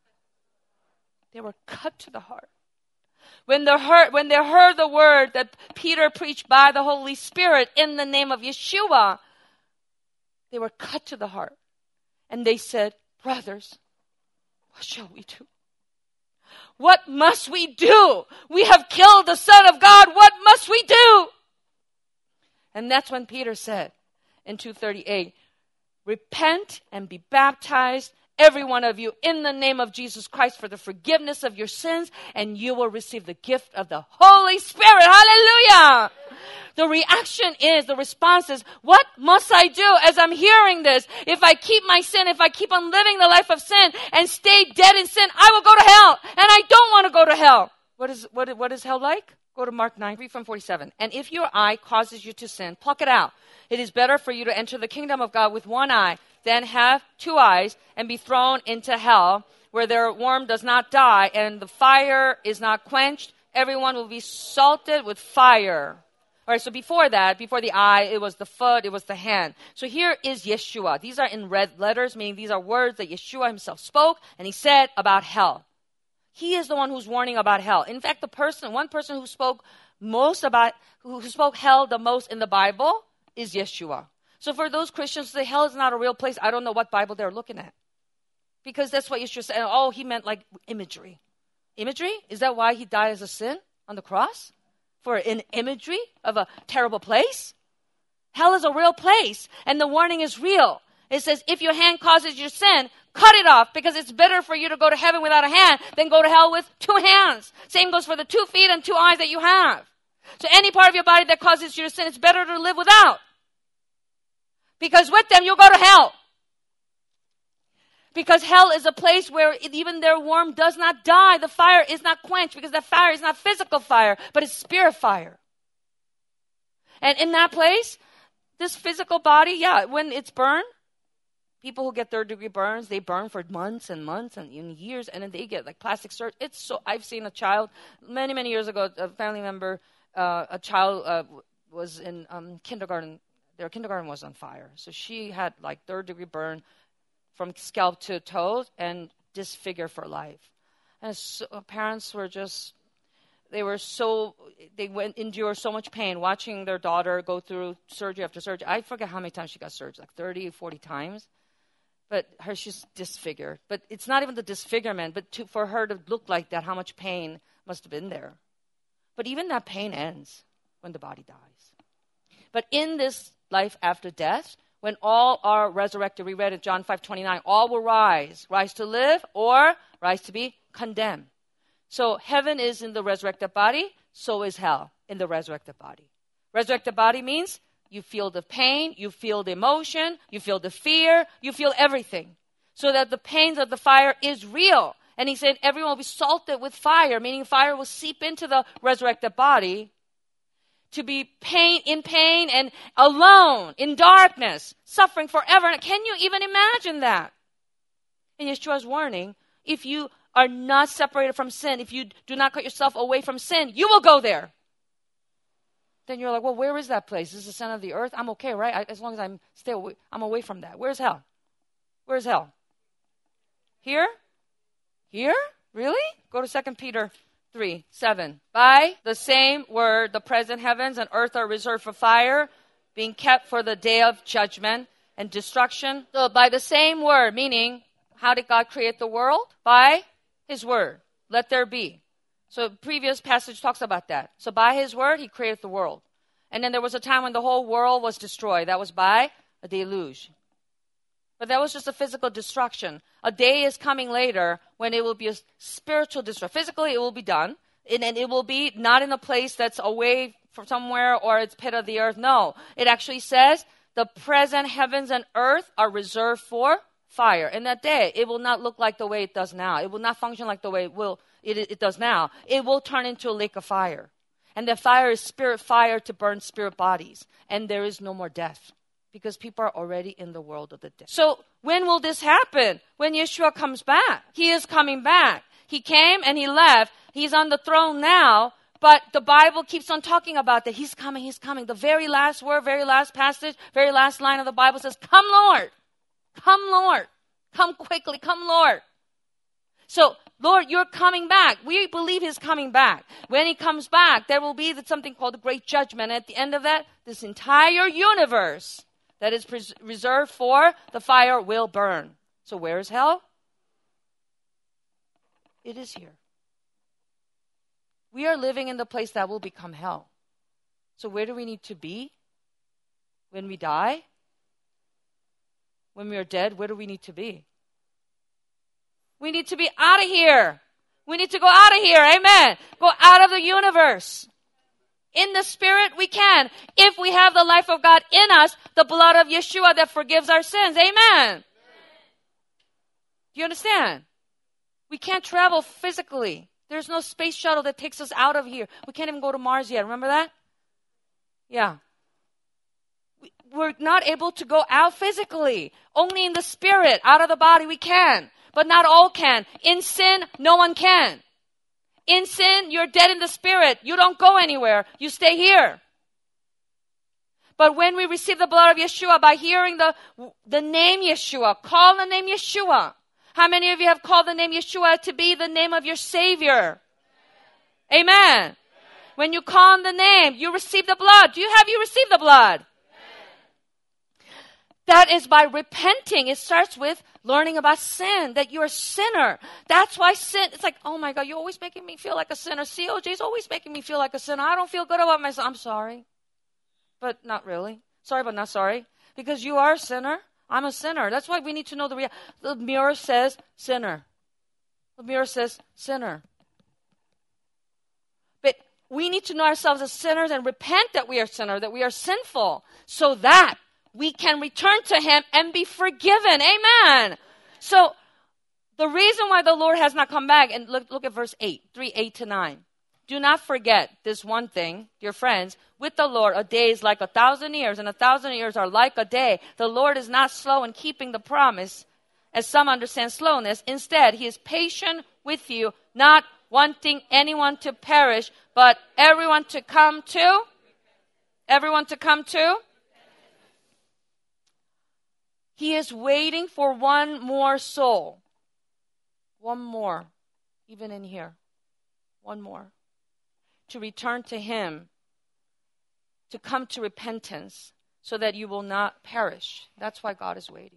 They were cut to the heart. When they heard, when they heard the word that Peter preached by the Holy Spirit in the name of Yeshua, they were cut to the heart. And they said, brothers, what shall we do? What must we do? We have killed the Son of God. What must we do? And that's when Peter said in two thirty-eight, repent and be baptized, every one of you, in the name of Jesus Christ for the forgiveness of your sins, and you will receive the gift of the Holy Spirit. Hallelujah! The reaction is, the response is, what must I do as I'm hearing this? If I keep my sin, if I keep on living the life of sin and stay dead in sin, I will go to hell. And I don't want to go to hell. What is, what, what is hell like? Go to Mark nine, read from forty-seven. And if your eye causes you to sin, pluck it out. It is better for you to enter the kingdom of God with one eye than have two eyes and be thrown into hell, where their worm does not die and the fire is not quenched. Everyone will be salted with fire. All right, so before that, before the eye, it was the foot, it was the hand. So here is Yeshua. These are in red letters, meaning these are words that Yeshua himself spoke, and he said about hell. He is the one who's warning about hell. In fact, the person, one person who spoke most about, who spoke hell the most in the Bible is Yeshua. So for those Christians who say hell is not a real place, I don't know what Bible they're looking at. Because that's what Yeshua said. Oh, he meant like imagery. Imagery? Is that why he died as a sin on the cross? For an imagery of a terrible place? Hell is a real place, and the warning is real. It says, if your hand causes you sin, cut it off, because it's better for you to go to heaven without a hand than go to hell with two hands. Same goes for the two feet and two eyes that you have. So any part of your body that causes you to sin, it's better to live without. Because with them, you'll go to hell. Because hell is a place where even their worm does not die. The fire is not quenched because that fire is not physical fire, but it's spirit fire. And in that place, this physical body, yeah, when it's burned, people who get third degree burns, they burn for months and months and even years, and then they get like plastic surgery. It's so, I've seen a child, many, many years ago, a family member, uh, a child uh, was in um, kindergarten. Their kindergarten was on fire. So she had like third degree burn from scalp to toes and disfigure for life. And so, parents were just, they were so, they went endure so much pain watching their daughter go through surgery after surgery. I forget how many times she got surgery, like thirty, forty times. But her, she's disfigured. But it's not even the disfigurement, but to, for her to look like that, how much pain must have been there. But even that pain ends when the body dies. But in this life after death, when all are resurrected, we read in John five twenty-nine, all will rise, rise to live or rise to be condemned. So heaven is in the resurrected body, so is hell in the resurrected body. Resurrected body means you feel the pain, you feel the emotion, you feel the fear, you feel everything. So that the pains of the fire is real. And he said everyone will be salted with fire, meaning fire will seep into the resurrected body to be pain in pain and alone, in darkness, suffering forever. And can you even imagine that? And Yeshua's warning, if you are not separated from sin, if you do not cut yourself away from sin, you will go there. Then you're like, well, where is that place? Is this the center of the earth? I'm okay, right? I, as long as I'm stay away, I'm away from that. Where's hell? Where's hell? Here? Here? Really? Go to Second Peter three, seven. By the same word, the present heavens and earth are reserved for fire, being kept for the day of judgment and destruction. So by the same word, meaning, how did God create the world? By his word. Let there be. So previous passage talks about that. So by his word, he created the world. And then there was a time when the whole world was destroyed. That was by a deluge. But that was just a physical destruction. A day is coming later when it will be a spiritual destruction. Physically, it will be done. And, and it will be not in a place that's away from somewhere or it's pit of the earth. No. It actually says the present heavens and earth are reserved for fire. In that day, it will not look like the way it does now. It will not function like the way it will it, it does now. It will turn into a lake of fire. And the fire is spirit fire to burn spirit bodies. And there is no more death. Because people are already in the world of the dead. So when will this happen? When Yeshua comes back. He is coming back. He came and he left. He's on the throne now. But the Bible keeps on talking about that. He's coming, he's coming. The very last word, very last passage, very last line of the Bible says, come Lord. Come Lord. Come quickly. Come Lord. So, Lord, you're coming back. We believe he's coming back. When he comes back, there will be something called the Great Judgment. And at the end of that, this entire universe that is pres- reserved for the fire will burn. So where is hell? It is here. We are living in the place that will become hell. So where do we need to be when we die? When we are dead, where do we need to be? We need to be out of here. We need to go out of here. Amen. Go out of the universe. In the spirit, we can. If we have the life of God in us, the blood of Yeshua that forgives our sins. Amen. Amen. Do you understand? We can't travel physically. There's no space shuttle that takes us out of here. We can't even go to Mars yet. Remember that? Yeah. We're not able to go out physically. Only in the spirit, out of the body, we can. But not all can. In sin, no one can. In sin, you're dead in the spirit. You don't go anywhere. You stay here. But when we receive the blood of Yeshua by hearing the, the name Yeshua, call the name Yeshua. How many of you have called the name Yeshua to be the name of your Savior? Amen. Amen. When you call on the name, you receive the blood. Do you have you received the blood? That is by repenting. It starts with learning about sin, that you're a sinner. That's why sin, it's like, oh my God, you're always making me feel like a sinner. C O J's always making me feel like a sinner. I don't feel good about myself. I'm sorry. But not really. Sorry, but not sorry. Because you are a sinner. I'm a sinner. That's why we need to know the reality. The mirror says sinner. The mirror says sinner. But we need to know ourselves as sinners and repent that we are sinners, that we are sinful, so that we can return to him and be forgiven. Amen. So the reason why the Lord has not come back, and look, look at verse eight, three, eight to nine. Do not forget this one thing, dear friends. With the Lord, a day is like a thousand years, and a thousand years are like a day. The Lord is not slow in keeping the promise, as some understand slowness. Instead, he is patient with you, not wanting anyone to perish, but everyone to come to? Everyone to come to? He is waiting for one more soul. One more, even in here. One more. To return to him, to come to repentance, so that you will not perish. That's why God is waiting.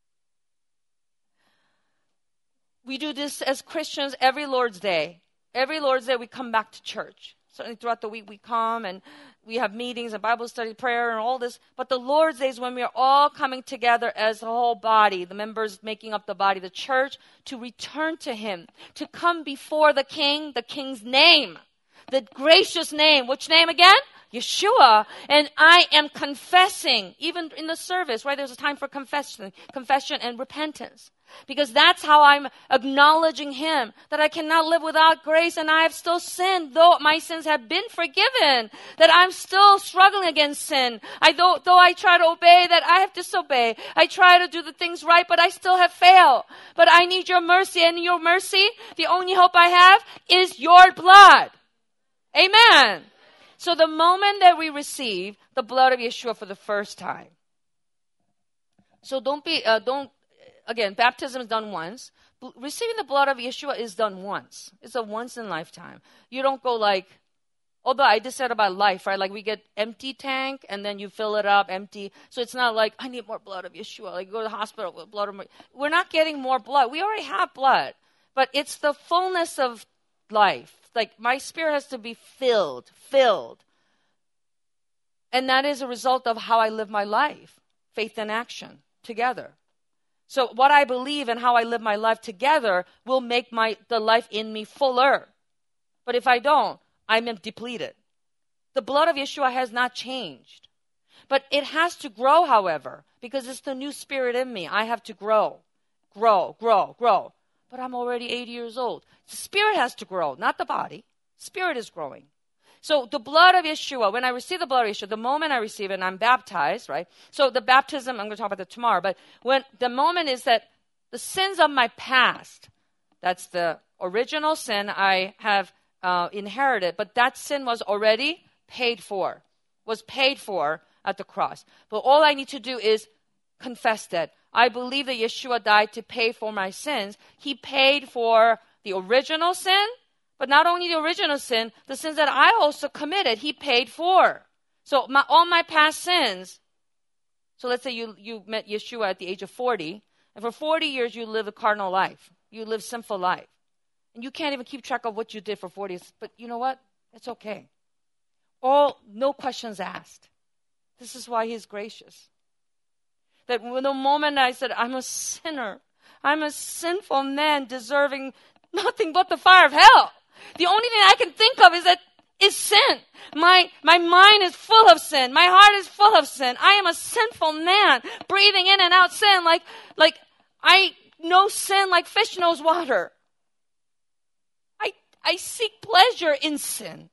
We do this as Christians every Lord's Day. Every Lord's Day we come back to church. Certainly throughout the week we come and we have meetings and Bible study, prayer and all this. But the Lord's Day is when we are all coming together as a whole body, the members making up the body, the church, to return to him, to come before the King, the King's name, the gracious name. Which name again? Yeshua. And I am confessing, even in the service, right? There's a time for confession, confession and repentance. Because that's how I'm acknowledging him, that I cannot live without grace and I have still sinned, though my sins have been forgiven, that I'm still struggling against sin. I though, though I try to obey, that I have disobeyed. I try to do the things right, but I still have failed. But I need your mercy, and your mercy, the only hope I have is your blood. Amen. So the moment that we receive the blood of Yeshua for the first time, so don't be, uh, don't, Again, baptism is done once. B- receiving the blood of Yeshua is done once. It's a once in a lifetime. You don't go like, although I just said about life, right? Like we get empty tank and then you fill it up empty. So it's not like, I need more blood of Yeshua. Like go to the hospital with blood of my... We're not getting more blood. We already have blood. But it's the fullness of life. Like my spirit has to be filled, filled. And that is a result of how I live my life. Faith and action together. So what I believe and how I live my life together will make my the life in me fuller. But if I don't, I'm depleted. The blood of Yeshua has not changed. But it has to grow, however, because it's the new spirit in me. I have to grow, grow, grow, grow. But I'm already eighty years old. The spirit has to grow, not the body. Spirit is growing. So the blood of Yeshua, when I receive the blood of Yeshua, the moment I receive it and I'm baptized, right? So the baptism, I'm going to talk about that tomorrow, but when the moment is that the sins of my past, that's the original sin I have uh, inherited, but that sin was already paid for, was paid for at the cross. But all I need to do is confess that. I believe that Yeshua died to pay for my sins. He paid for the original sin, but not only the original sin, the sins that I also committed, he paid for. So my, all my past sins, so let's say you, you met Yeshua at the age of forty, and for forty years you live a carnal life. You live sinful life. And you can't even keep track of what you did for forty years. But you know what? It's okay. All, no questions asked. This is why he's gracious. That when the moment I said, I'm a sinner, I'm a sinful man deserving nothing but the fire of hell. The only thing I can think of is that is sin. My my mind is full of sin. My heart is full of sin. I am a sinful man, breathing in and out sin like like I know sin like fish knows water. I I seek pleasure in sin.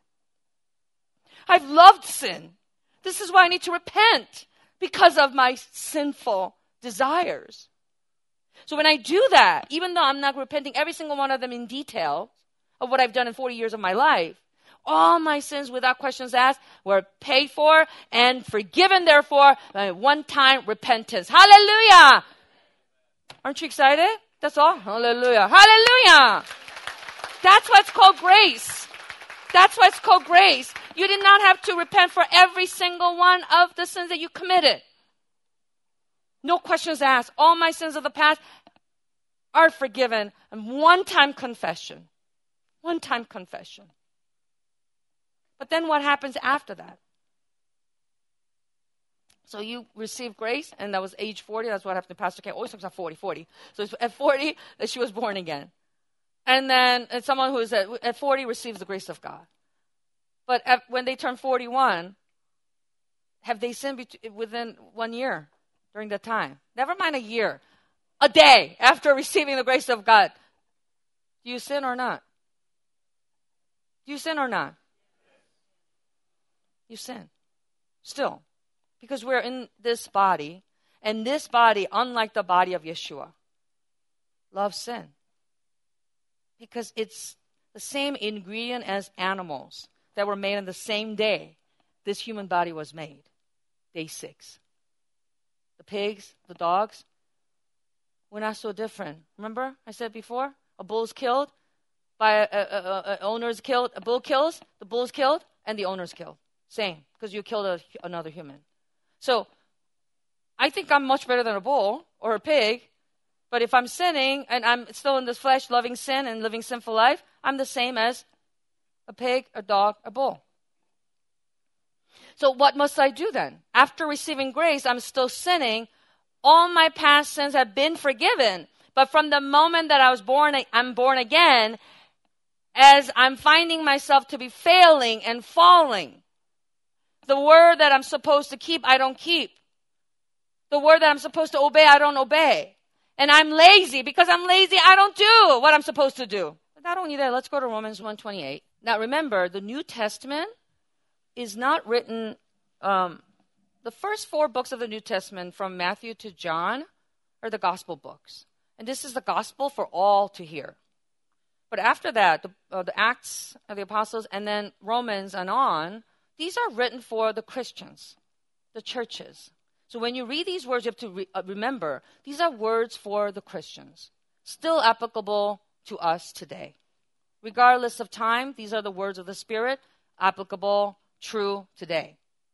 I've loved sin. This is why I need to repent because of my sinful desires. So when I do that, even though I'm not repenting every single one of them in detail of what I've done in forty years of my life, all my sins without questions asked were paid for and forgiven, therefore, by one-time repentance. Hallelujah! Aren't you excited? That's all. Hallelujah. Hallelujah! That's what's called grace. That's why it's called grace. You did not have to repent for every single one of the sins that you committed. No questions asked. All my sins of the past are forgiven. And one-time confession. One-time confession. But then what happens after that? So you receive grace, and that was age forty. That's what happened to Pastor K. Always talks about forty, forty. So it's at forty that she was born again. And then and someone who is at, at forty receives the grace of God. But at, when they turn forty-one, have they sinned bet- within one year during that time? Never mind a year. A day after receiving the grace of God. Do you sin or not? Do you sin or not? You sin. Still. Because we're in this body. And this body, unlike the body of Yeshua, loves sin. Because it's the same ingredient as animals that were made on the same day this human body was made. Day six. The pigs, the dogs, we're not so different. Remember I said before? A bull's killed, by a, a, a, a owner's killed, a bull kills, the bull's killed, and the owner's killed. Same, because you killed a, another human. So, I think I'm much better than a bull or a pig, but if I'm sinning and I'm still in this flesh, loving sin and living sinful life, I'm the same as a pig, a dog, a bull. So what must I do then? After receiving grace, I'm still sinning. All my past sins have been forgiven. But from the moment that I was born, I'm born again, as I'm finding myself to be failing and falling. The word that I'm supposed to keep, I don't keep. The word that I'm supposed to obey, I don't obey. And I'm lazy. Because I'm lazy, I don't do what I'm supposed to do. But not only that, let's go to Romans one twenty-eight. Now remember, the New Testament is not written, um, the first four books of the New Testament from Matthew to John are the gospel books. And this is the gospel for all to hear. But after that, the, uh, the Acts of the Apostles and then Romans and on, these are written for the Christians, the churches. So when you read these words, you have to re- uh, remember, these are words for the Christians, still applicable to us today. Regardless of time, these are the words of the Spirit, applicable, true today.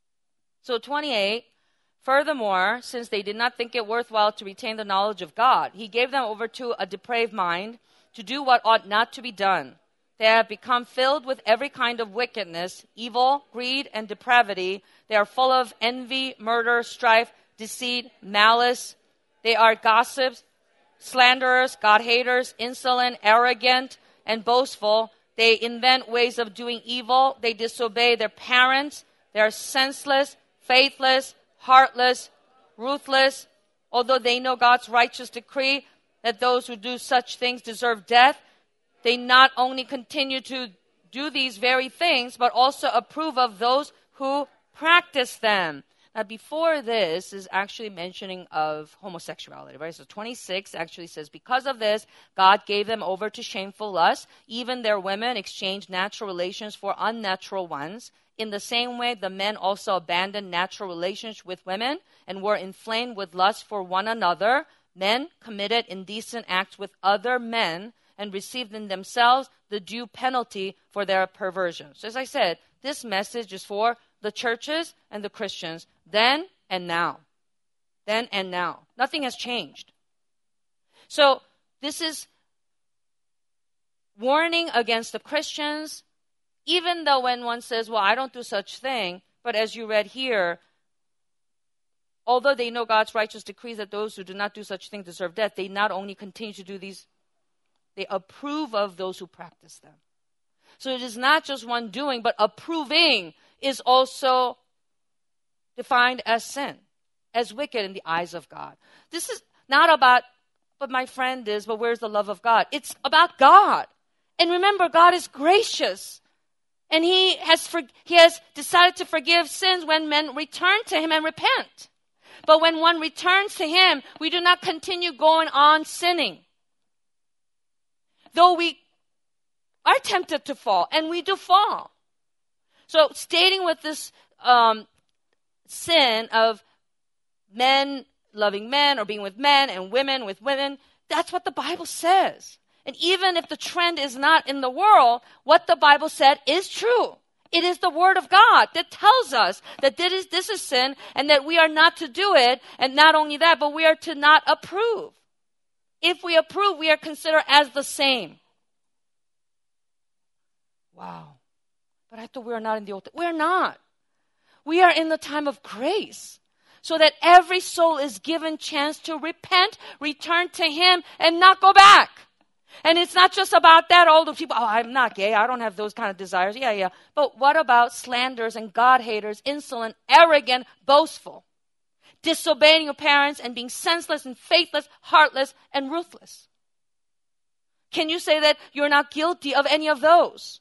So twenty-eight, furthermore, since they did not think it worthwhile to retain the knowledge of God, he gave them over to a depraved mind to do what ought not to be done. They have become filled with every kind of wickedness, evil, greed, and depravity. They are full of envy, murder, strife, deceit, malice. They are gossips, slanderers, God-haters, insolent, arrogant, and boastful. They invent ways of doing evil. They disobey their parents. They are senseless, faithless, heartless, ruthless. Although they know God's righteous decree that those who do such things deserve death, they not only continue to do these very things, but also approve of those who practice them. Now, before this is actually mentioning of homosexuality, right? So twenty-six actually says, because of this, God gave them over to shameful lust. Even their women exchanged natural relations for unnatural ones. In the same way, the men also abandoned natural relations with women and were inflamed with lust for one another. Men committed indecent acts with other men and received in themselves the due penalty for their perversion. So as I said, this message is for the churches and the Christians then and now. Then and now. Nothing has changed. So this is warning against the Christians, even though when one says, well, I don't do such thing, but as you read here, although they know God's righteous decrees that those who do not do such things deserve death, they not only continue to do these, they approve of those who practice them. So it is not just one doing, but approving is also defined as sin, as wicked in the eyes of God. This is not about, but my friend is, but where's the love of God? It's about God. And remember, God is gracious. And he has for, he has decided to forgive sins when men return to him and repent. But when one returns to him, we do not continue going on sinning. Though we are tempted to fall, and we do fall. So stating with this um, sin of men loving men or being with men and women with women, that's what the Bible says. And even if the trend is not in the world, what the Bible said is true. It is the Word of God that tells us that this is, this is sin and that we are not to do it. And not only that, but we are to not approve. If we approve, we are considered as the same. Wow. But I thought we were not in the Old Testament. We're not. We are in the time of grace. So that every soul is given chance to repent, return to Him, and not go back. And it's not just about that. All those people, oh, I'm not gay. I don't have those kind of desires. Yeah, yeah. But what about slanders and God haters, insolent, arrogant, boastful, disobeying your parents and being senseless and faithless, heartless, and ruthless? Can you say that you're not guilty of any of those?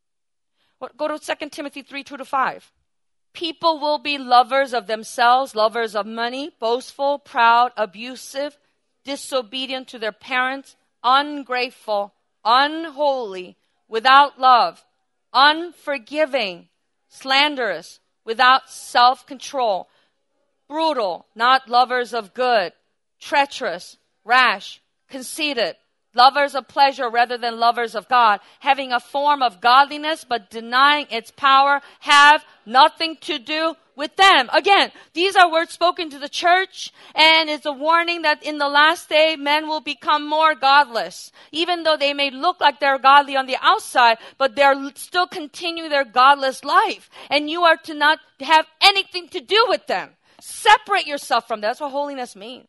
Go to Second Timothy three, two to five. People will be lovers of themselves, lovers of money, boastful, proud, abusive, disobedient to their parents, ungrateful, unholy, without love, unforgiving, slanderous, without self-control, brutal, not lovers of good, treacherous, rash, conceited, lovers of pleasure rather than lovers of God, having a form of godliness but denying its power, have nothing to do with them. Again, these are words spoken to the church, and it's a warning that in the last day, men will become more godless. Even though they may look like they're godly on the outside, but they're still continuing their godless life. And you are to not have anything to do with them. Separate yourself from them. That's what holiness means.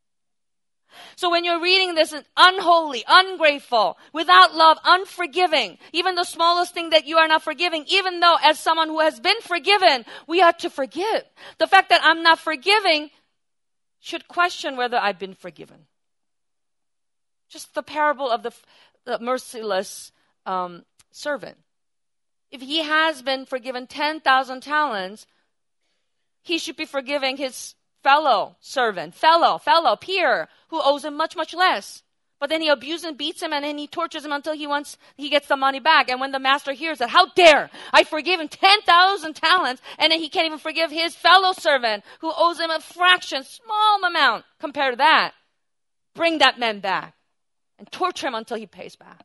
So when you're reading this, it's unholy, ungrateful, without love, unforgiving, even the smallest thing that you are not forgiving, even though as someone who has been forgiven, we are to forgive. The fact that I'm not forgiving should question whether I've been forgiven. Just the parable of the, the merciless um, servant. If he has been forgiven ten thousand talents, he should be forgiving his fellow servant, fellow, fellow, peer, who owes him much, much less. But then he abuses and beats him, and then he tortures him until he wants, he gets the money back. And when the master hears that, how dare I forgive him ten thousand talents, and then he can't even forgive his fellow servant who owes him a fraction, small amount compared to that. Bring that man back and torture him until he pays back.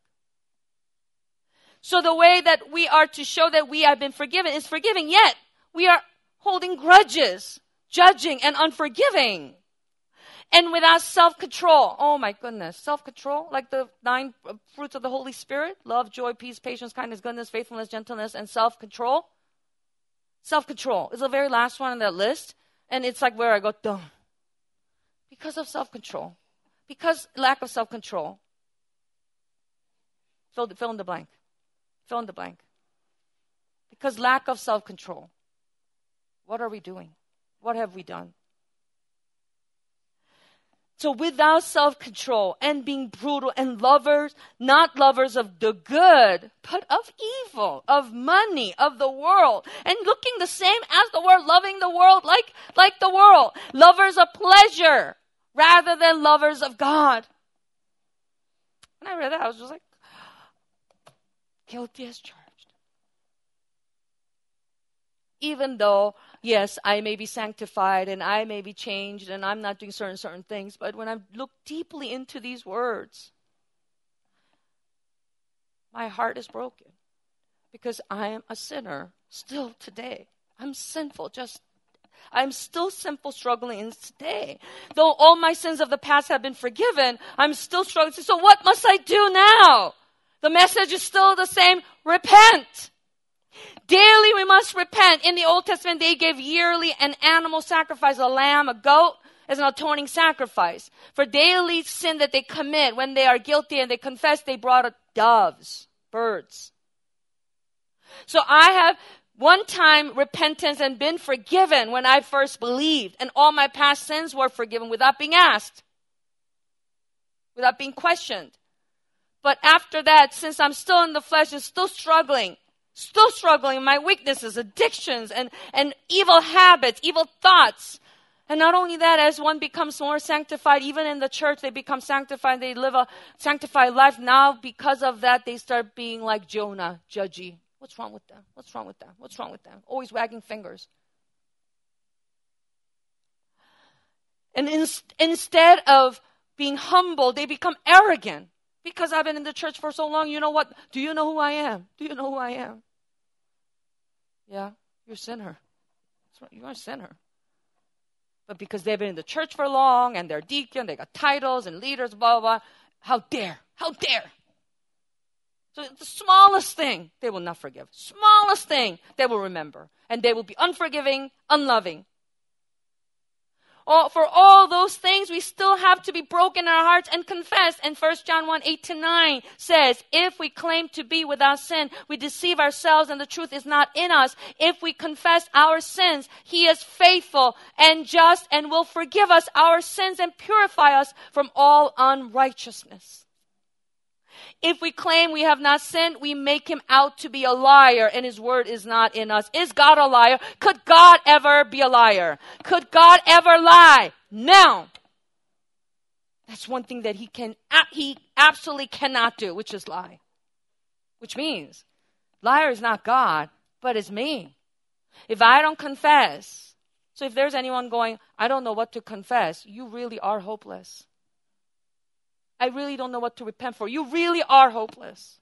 So the way that we are to show that we have been forgiven is forgiving, yet we are holding grudges, judging and unforgiving, and without self-control. Oh my goodness, self-control, like the nine fruits of the Holy Spirit: love, joy, peace, patience, kindness, goodness, faithfulness, gentleness, and self-control. Self-control is the very last one on that list, and it's like where I go, duh. Because of self-control, because lack of self-control. Fill, fill in the blank. Fill in the blank. Because lack of self-control. What are we doing? What have we done? So without self-control and being brutal and lovers, not lovers of the good, but of evil, of money, of the world, and looking the same as the world, loving the world like, like the world, lovers of pleasure rather than lovers of God. When I read that, I was just like, guilty as charged. Even though, yes, I may be sanctified and I may be changed and I'm not doing certain, certain things, but when I look deeply into these words, my heart is broken because I am a sinner still today. I'm sinful, just, I'm still sinful, struggling in today. Though all my sins of the past have been forgiven, I'm still struggling. So what must I do now? The message is still the same: repent. Daily we must repent. In the Old Testament, they gave yearly an animal sacrifice, a lamb, a goat, as an atoning sacrifice. For daily sin that they commit, when they are guilty and they confess, they brought doves, birds. So I have one time repentance and been forgiven when I first believed, and all my past sins were forgiven without being asked, without being questioned. But after that, since I'm still in the flesh and still struggling, Still struggling with my weaknesses, addictions, and, and evil habits, evil thoughts. And not only that, as one becomes more sanctified, even in the church, they become sanctified, they live a sanctified life. Now, because of that, they start being like Jonah, judgy. What's wrong with them? What's wrong with them? What's wrong with them? Always wagging fingers. And in, instead of being humble, they become arrogant. Because I've been in the church for so long, you know what? Do you know who I am? Do you know who I am? Yeah, you're a sinner. You're a sinner. But because they've been in the church for long, and they're deacon, they got titles and leaders, blah, blah, blah. How dare? How dare? So the smallest thing, they will not forgive. Smallest thing, they will remember. And they will be unforgiving, unloving. All, for all those things, we still have to be broken in our hearts and confess. And First John one, eight to nine says, if we claim to be without sin, we deceive ourselves and the truth is not in us. If we confess our sins, he is faithful and just and will forgive us our sins and purify us from all unrighteousness. If we claim we have not sinned, we make him out to be a liar and his word is not in us. Is God a liar? Could God ever be a liar? Could God ever lie? No. That's one thing that he can, he absolutely cannot do, which is lie. Which means, liar is not God, but it's me. If I don't confess, so if there's anyone going, I don't know what to confess, you really are hopeless. I really don't know what to repent for. You really are hopeless.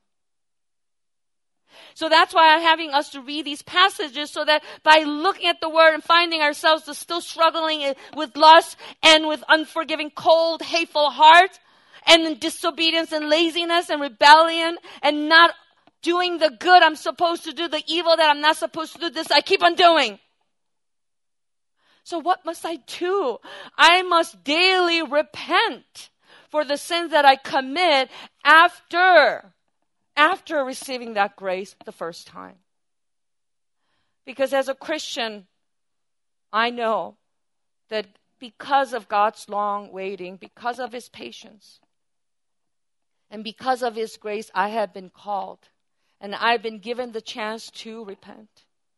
So that's why I'm having us to read these passages so that by looking at the word and finding ourselves still struggling with lust and with unforgiving, cold, hateful heart and disobedience and laziness and rebellion and not doing the good I'm supposed to do, the evil that I'm not supposed to do, this I keep on doing. So what must I do? I must daily repent for the sins that I commit after, after receiving that grace the first time. Because as a Christian, I know that because of God's long waiting, because of his patience, and because of his grace, I have been called, and I've been given the chance to repent.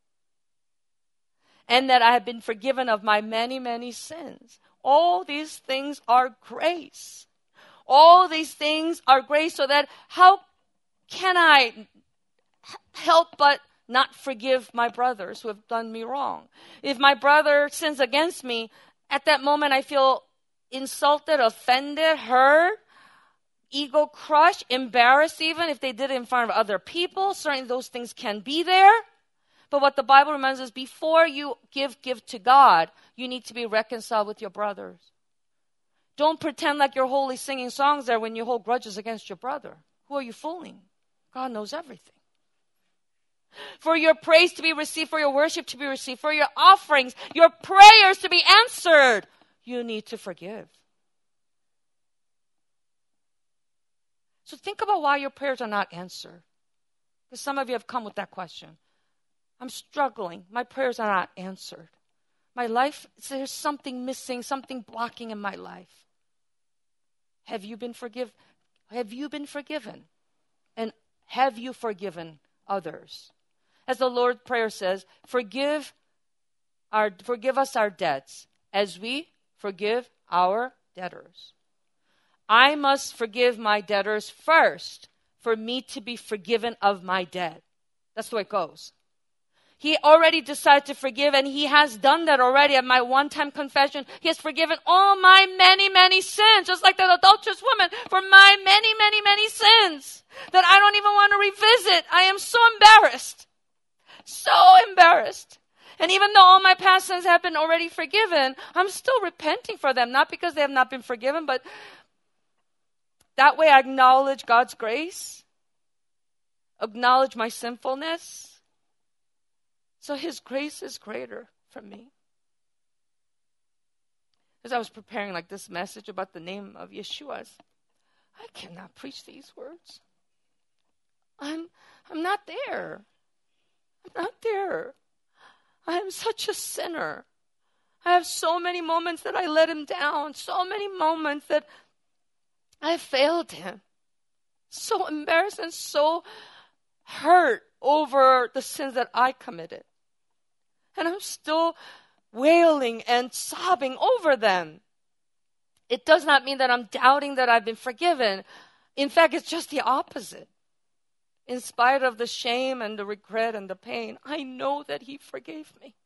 And that I have been forgiven of my many, many sins. All these things are grace. All these things are grace, so that how can I help but not forgive my brothers who have done me wrong? If my brother sins against me, at that moment I feel insulted, offended, hurt, ego crushed, embarrassed even if they did it in front of other people. Certainly those things can be there. But what the Bible reminds us, before you give gift to God, you need to be reconciled with your brothers. Don't pretend like you're holy singing songs there when you hold grudges against your brother. Who are you fooling? God knows everything. For your praise to be received, for your worship to be received, for your offerings, your prayers to be answered, you need to forgive. So think about why your prayers are not answered. Because some of you have come with that question. I'm struggling. My prayers are not answered. My life, there's something missing, something blocking in my life. Have you been forgiven? Have you been forgiven? And have you forgiven others? As the Lord's Prayer says, forgive our forgive us our debts as we forgive our debtors. I must forgive my debtors first for me to be forgiven of my debt. That's the way it goes. He already decided to forgive, and he has done that already at my one-time confession. He has forgiven all my many, many sins, just like that adulterous woman, for my many, many, many sins that I don't even want to revisit. I am so embarrassed. So embarrassed. And even though all my past sins have been already forgiven, I'm still repenting for them, not because they have not been forgiven, but that way I acknowledge God's grace, acknowledge my sinfulness. So his grace is greater for me. As I was preparing like this message about the name of Yeshua, I cannot preach these words. I'm I'm not there. I'm not there. I am such a sinner. I have so many moments that I let him down. So many moments that I failed him. So embarrassed and so hurt over the sins that I committed. And I'm still wailing and sobbing over them. It does not mean that I'm doubting that I've been forgiven. In fact, it's just the opposite. In spite of the shame and the regret and the pain, I know that he forgave me.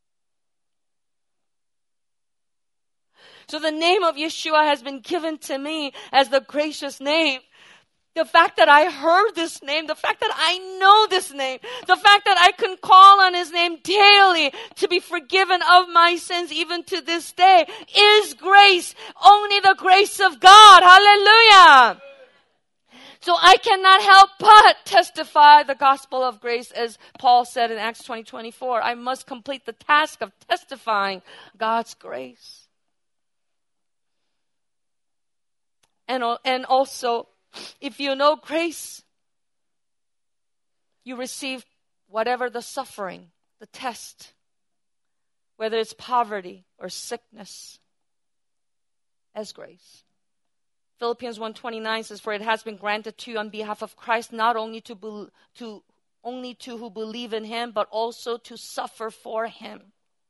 So the name of Yeshua has been given to me as the gracious name. The fact that I heard this name, the fact that I know this name, the fact that I can call on his name daily to be forgiven of my sins even to this day is grace. Only the grace of God. Hallelujah. So I cannot help but testify the gospel of grace, as Paul said in Acts twenty twenty-four. I must complete the task of testifying God's grace. And, and also, if you know grace, you receive whatever the suffering, the test, whether it's poverty or sickness, as grace. Philippians one twenty-nine says, for it has been granted to you on behalf of Christ, not only to, be, to only to who believe in him, but also to suffer for him.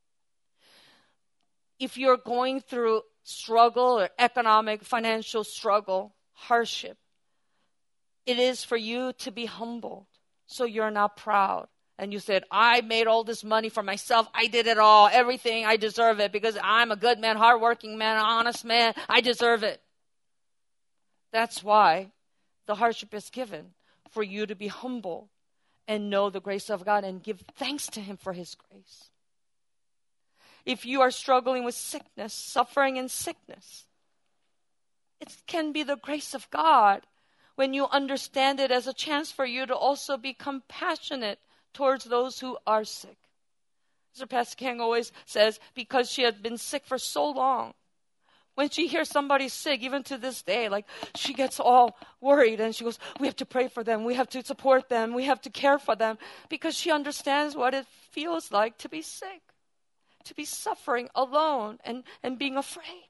If you're going through struggle or economic, financial struggle, hardship, it is for you to be humbled so you're not proud. And you said, I made all this money for myself. I did it all. Everything. I deserve it because I'm a good man, hardworking man, honest man. I deserve it. That's why the hardship is given, for you to be humble and know the grace of God and give thanks to him for his grace. If you are struggling with sickness, suffering in sickness, it can be the grace of God when you understand it as a chance for you to also be compassionate towards those who are sick. Mister Pastor Kang always says, because she had been sick for so long, when she hears somebody sick, even to this day, like she gets all worried and she goes, we have to pray for them. We have to support them. We have to care for them, because she understands what it feels like to be sick, to be suffering alone and, and being afraid.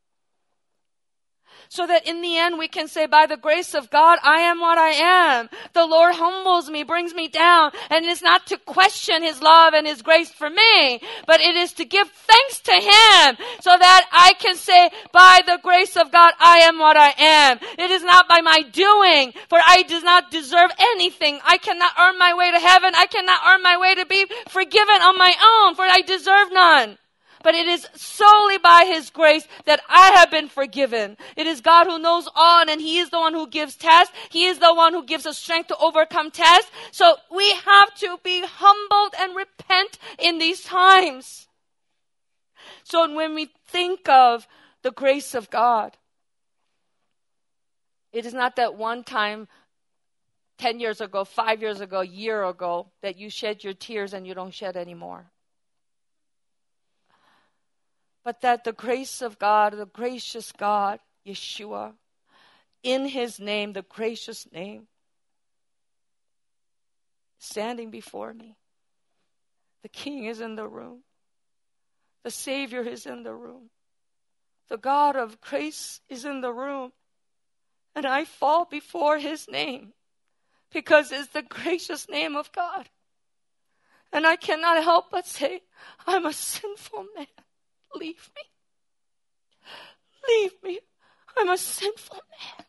So that in the end we can say, by the grace of God, I am what I am. The Lord humbles me, brings me down. And it's not to question his love and his grace for me, but it is to give thanks to him so that I can say, by the grace of God, I am what I am. It is not by my doing, for I do not deserve anything. I cannot earn my way to heaven. I cannot earn my way to be forgiven on my own, for I deserve none. But it is solely by his grace that I have been forgiven. It is God who knows all, and he is the one who gives tests. He is the one who gives us strength to overcome tests. So we have to be humbled and repent in these times. So when we think of the grace of God, it is not that one time, ten years ago, five years ago, a year ago, that you shed your tears and you don't shed anymore. But that the grace of God, the gracious God, Yeshua, in his name, the gracious name, standing before me. The King is in the room. The Savior is in the room. The God of grace is in the room. And I fall before his name because it's the gracious name of God. And I cannot help but say, I'm a sinful man. Leave me. Leave me. I'm a sinful man.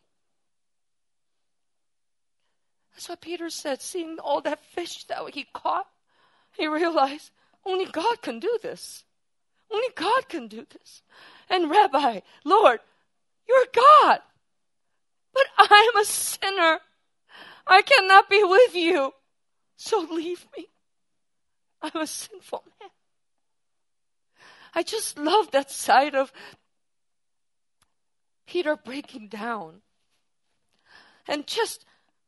That's what Peter said, seeing all that fish that he caught. He realized, only God can do this. Only God can do this. And Rabbi, Lord, you're God. But I am a sinner. I cannot be with you. So leave me. I'm a sinful man. I just love that side of Peter breaking down. And just,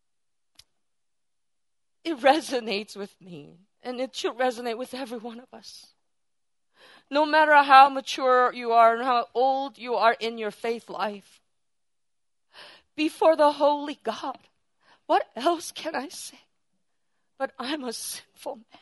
it resonates with me. And it should resonate with every one of us. No matter how mature you are and how old you are in your faith life, before the holy God, what else can I say? But I'm a sinful man.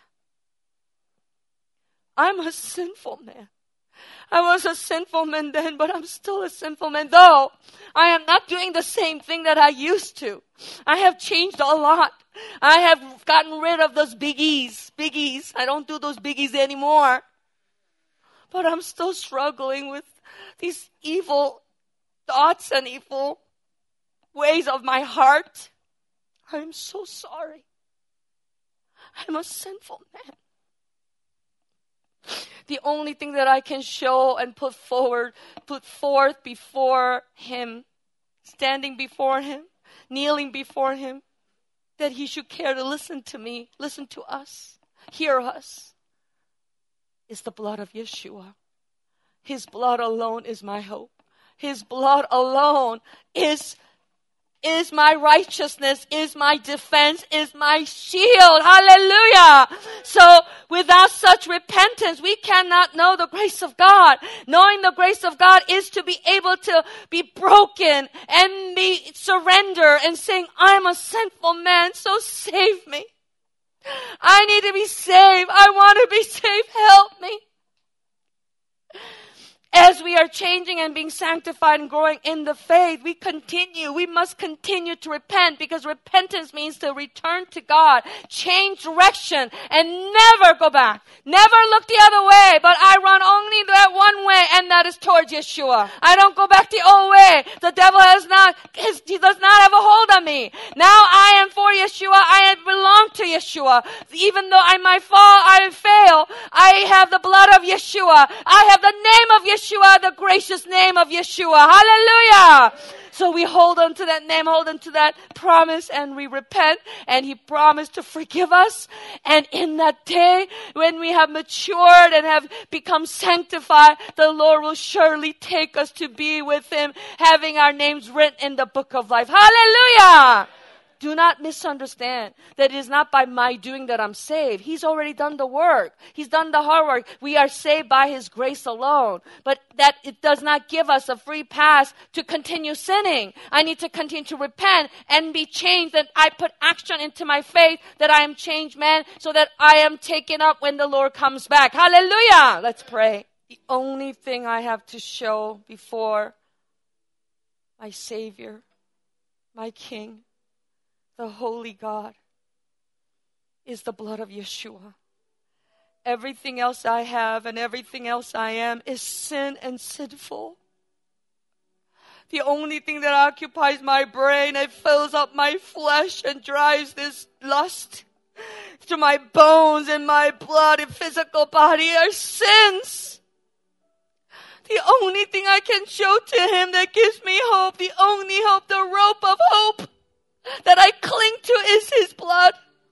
I'm a sinful man. I was a sinful man then, but I'm still a sinful man, though I am not doing the same thing that I used to. I have changed a lot. I have gotten rid of those biggies, biggies. I don't do those biggies anymore. But I'm still struggling with these evil thoughts and evil ways of my heart. I'm so sorry. I'm a sinful man. The only thing that I can show and put forward, put forth before him, standing before him, kneeling before him, that he should care to listen to me, listen to us, hear us, is the blood of Yeshua. His blood alone is my hope. His blood alone is is my righteousness, is my defense, is my shield. Hallelujah. So without such repentance, we cannot know the grace of God. Knowing the grace of God is to be able to be broken and be surrender and saying, I'm a sinful man, so save me. I need to be saved. I want to be saved. Help me. As we are changing and being sanctified and growing in the faith, we continue. We must continue to repent, because repentance means to return to God, change direction, and never go back. Never look the other way, but I run only that one way, and that is towards Yeshua. I don't go back the old way. The devil has not, his, he does not have a hold on me. Now I am for Yeshua. I belong to Yeshua. Even though I might fall, I fail, I have the blood of Yeshua. I have the name of Yeshua. Yeshua, the gracious name of Yeshua. Hallelujah. So we hold on to that name, hold on to that promise, and we repent, and He promised to forgive us. And in that day, when we have matured and have become sanctified, the Lord will surely take us to be with Him, having our names written in the book of life. Hallelujah. Do not misunderstand that it is not by my doing that I'm saved. He's already done the work. He's done the hard work. We are saved by His grace alone. But that it does not give us a free pass to continue sinning. I need to continue to repent and be changed. And I put action into my faith that I am changed man, so that I am taken up when the Lord comes back. Hallelujah. Let's pray. The only thing I have to show before my Savior, my King, the Holy God, is the blood of Yeshua. Everything else I have and everything else I am is sin and sinful. The only thing that occupies my brain and fills up my flesh and drives this lust to my bones and my blood and physical body are sins. The only thing I can show to Him that gives me hope, the only hope, the rope of hope that I cling to, is His blood.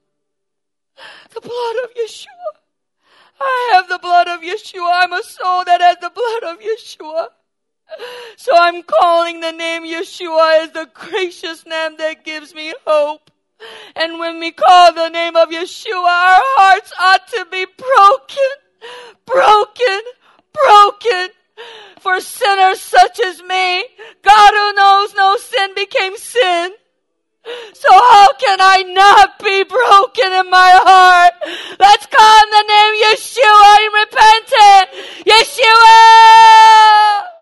The blood of Yeshua. I have the blood of Yeshua. I'm a soul that has the blood of Yeshua. So I'm calling the name Yeshua as the gracious name that gives me hope. And when we call the name of Yeshua, our hearts ought to be broken, broken, broken. For sinners such as me, God who knows no sin became sin. So how can I not be broken in my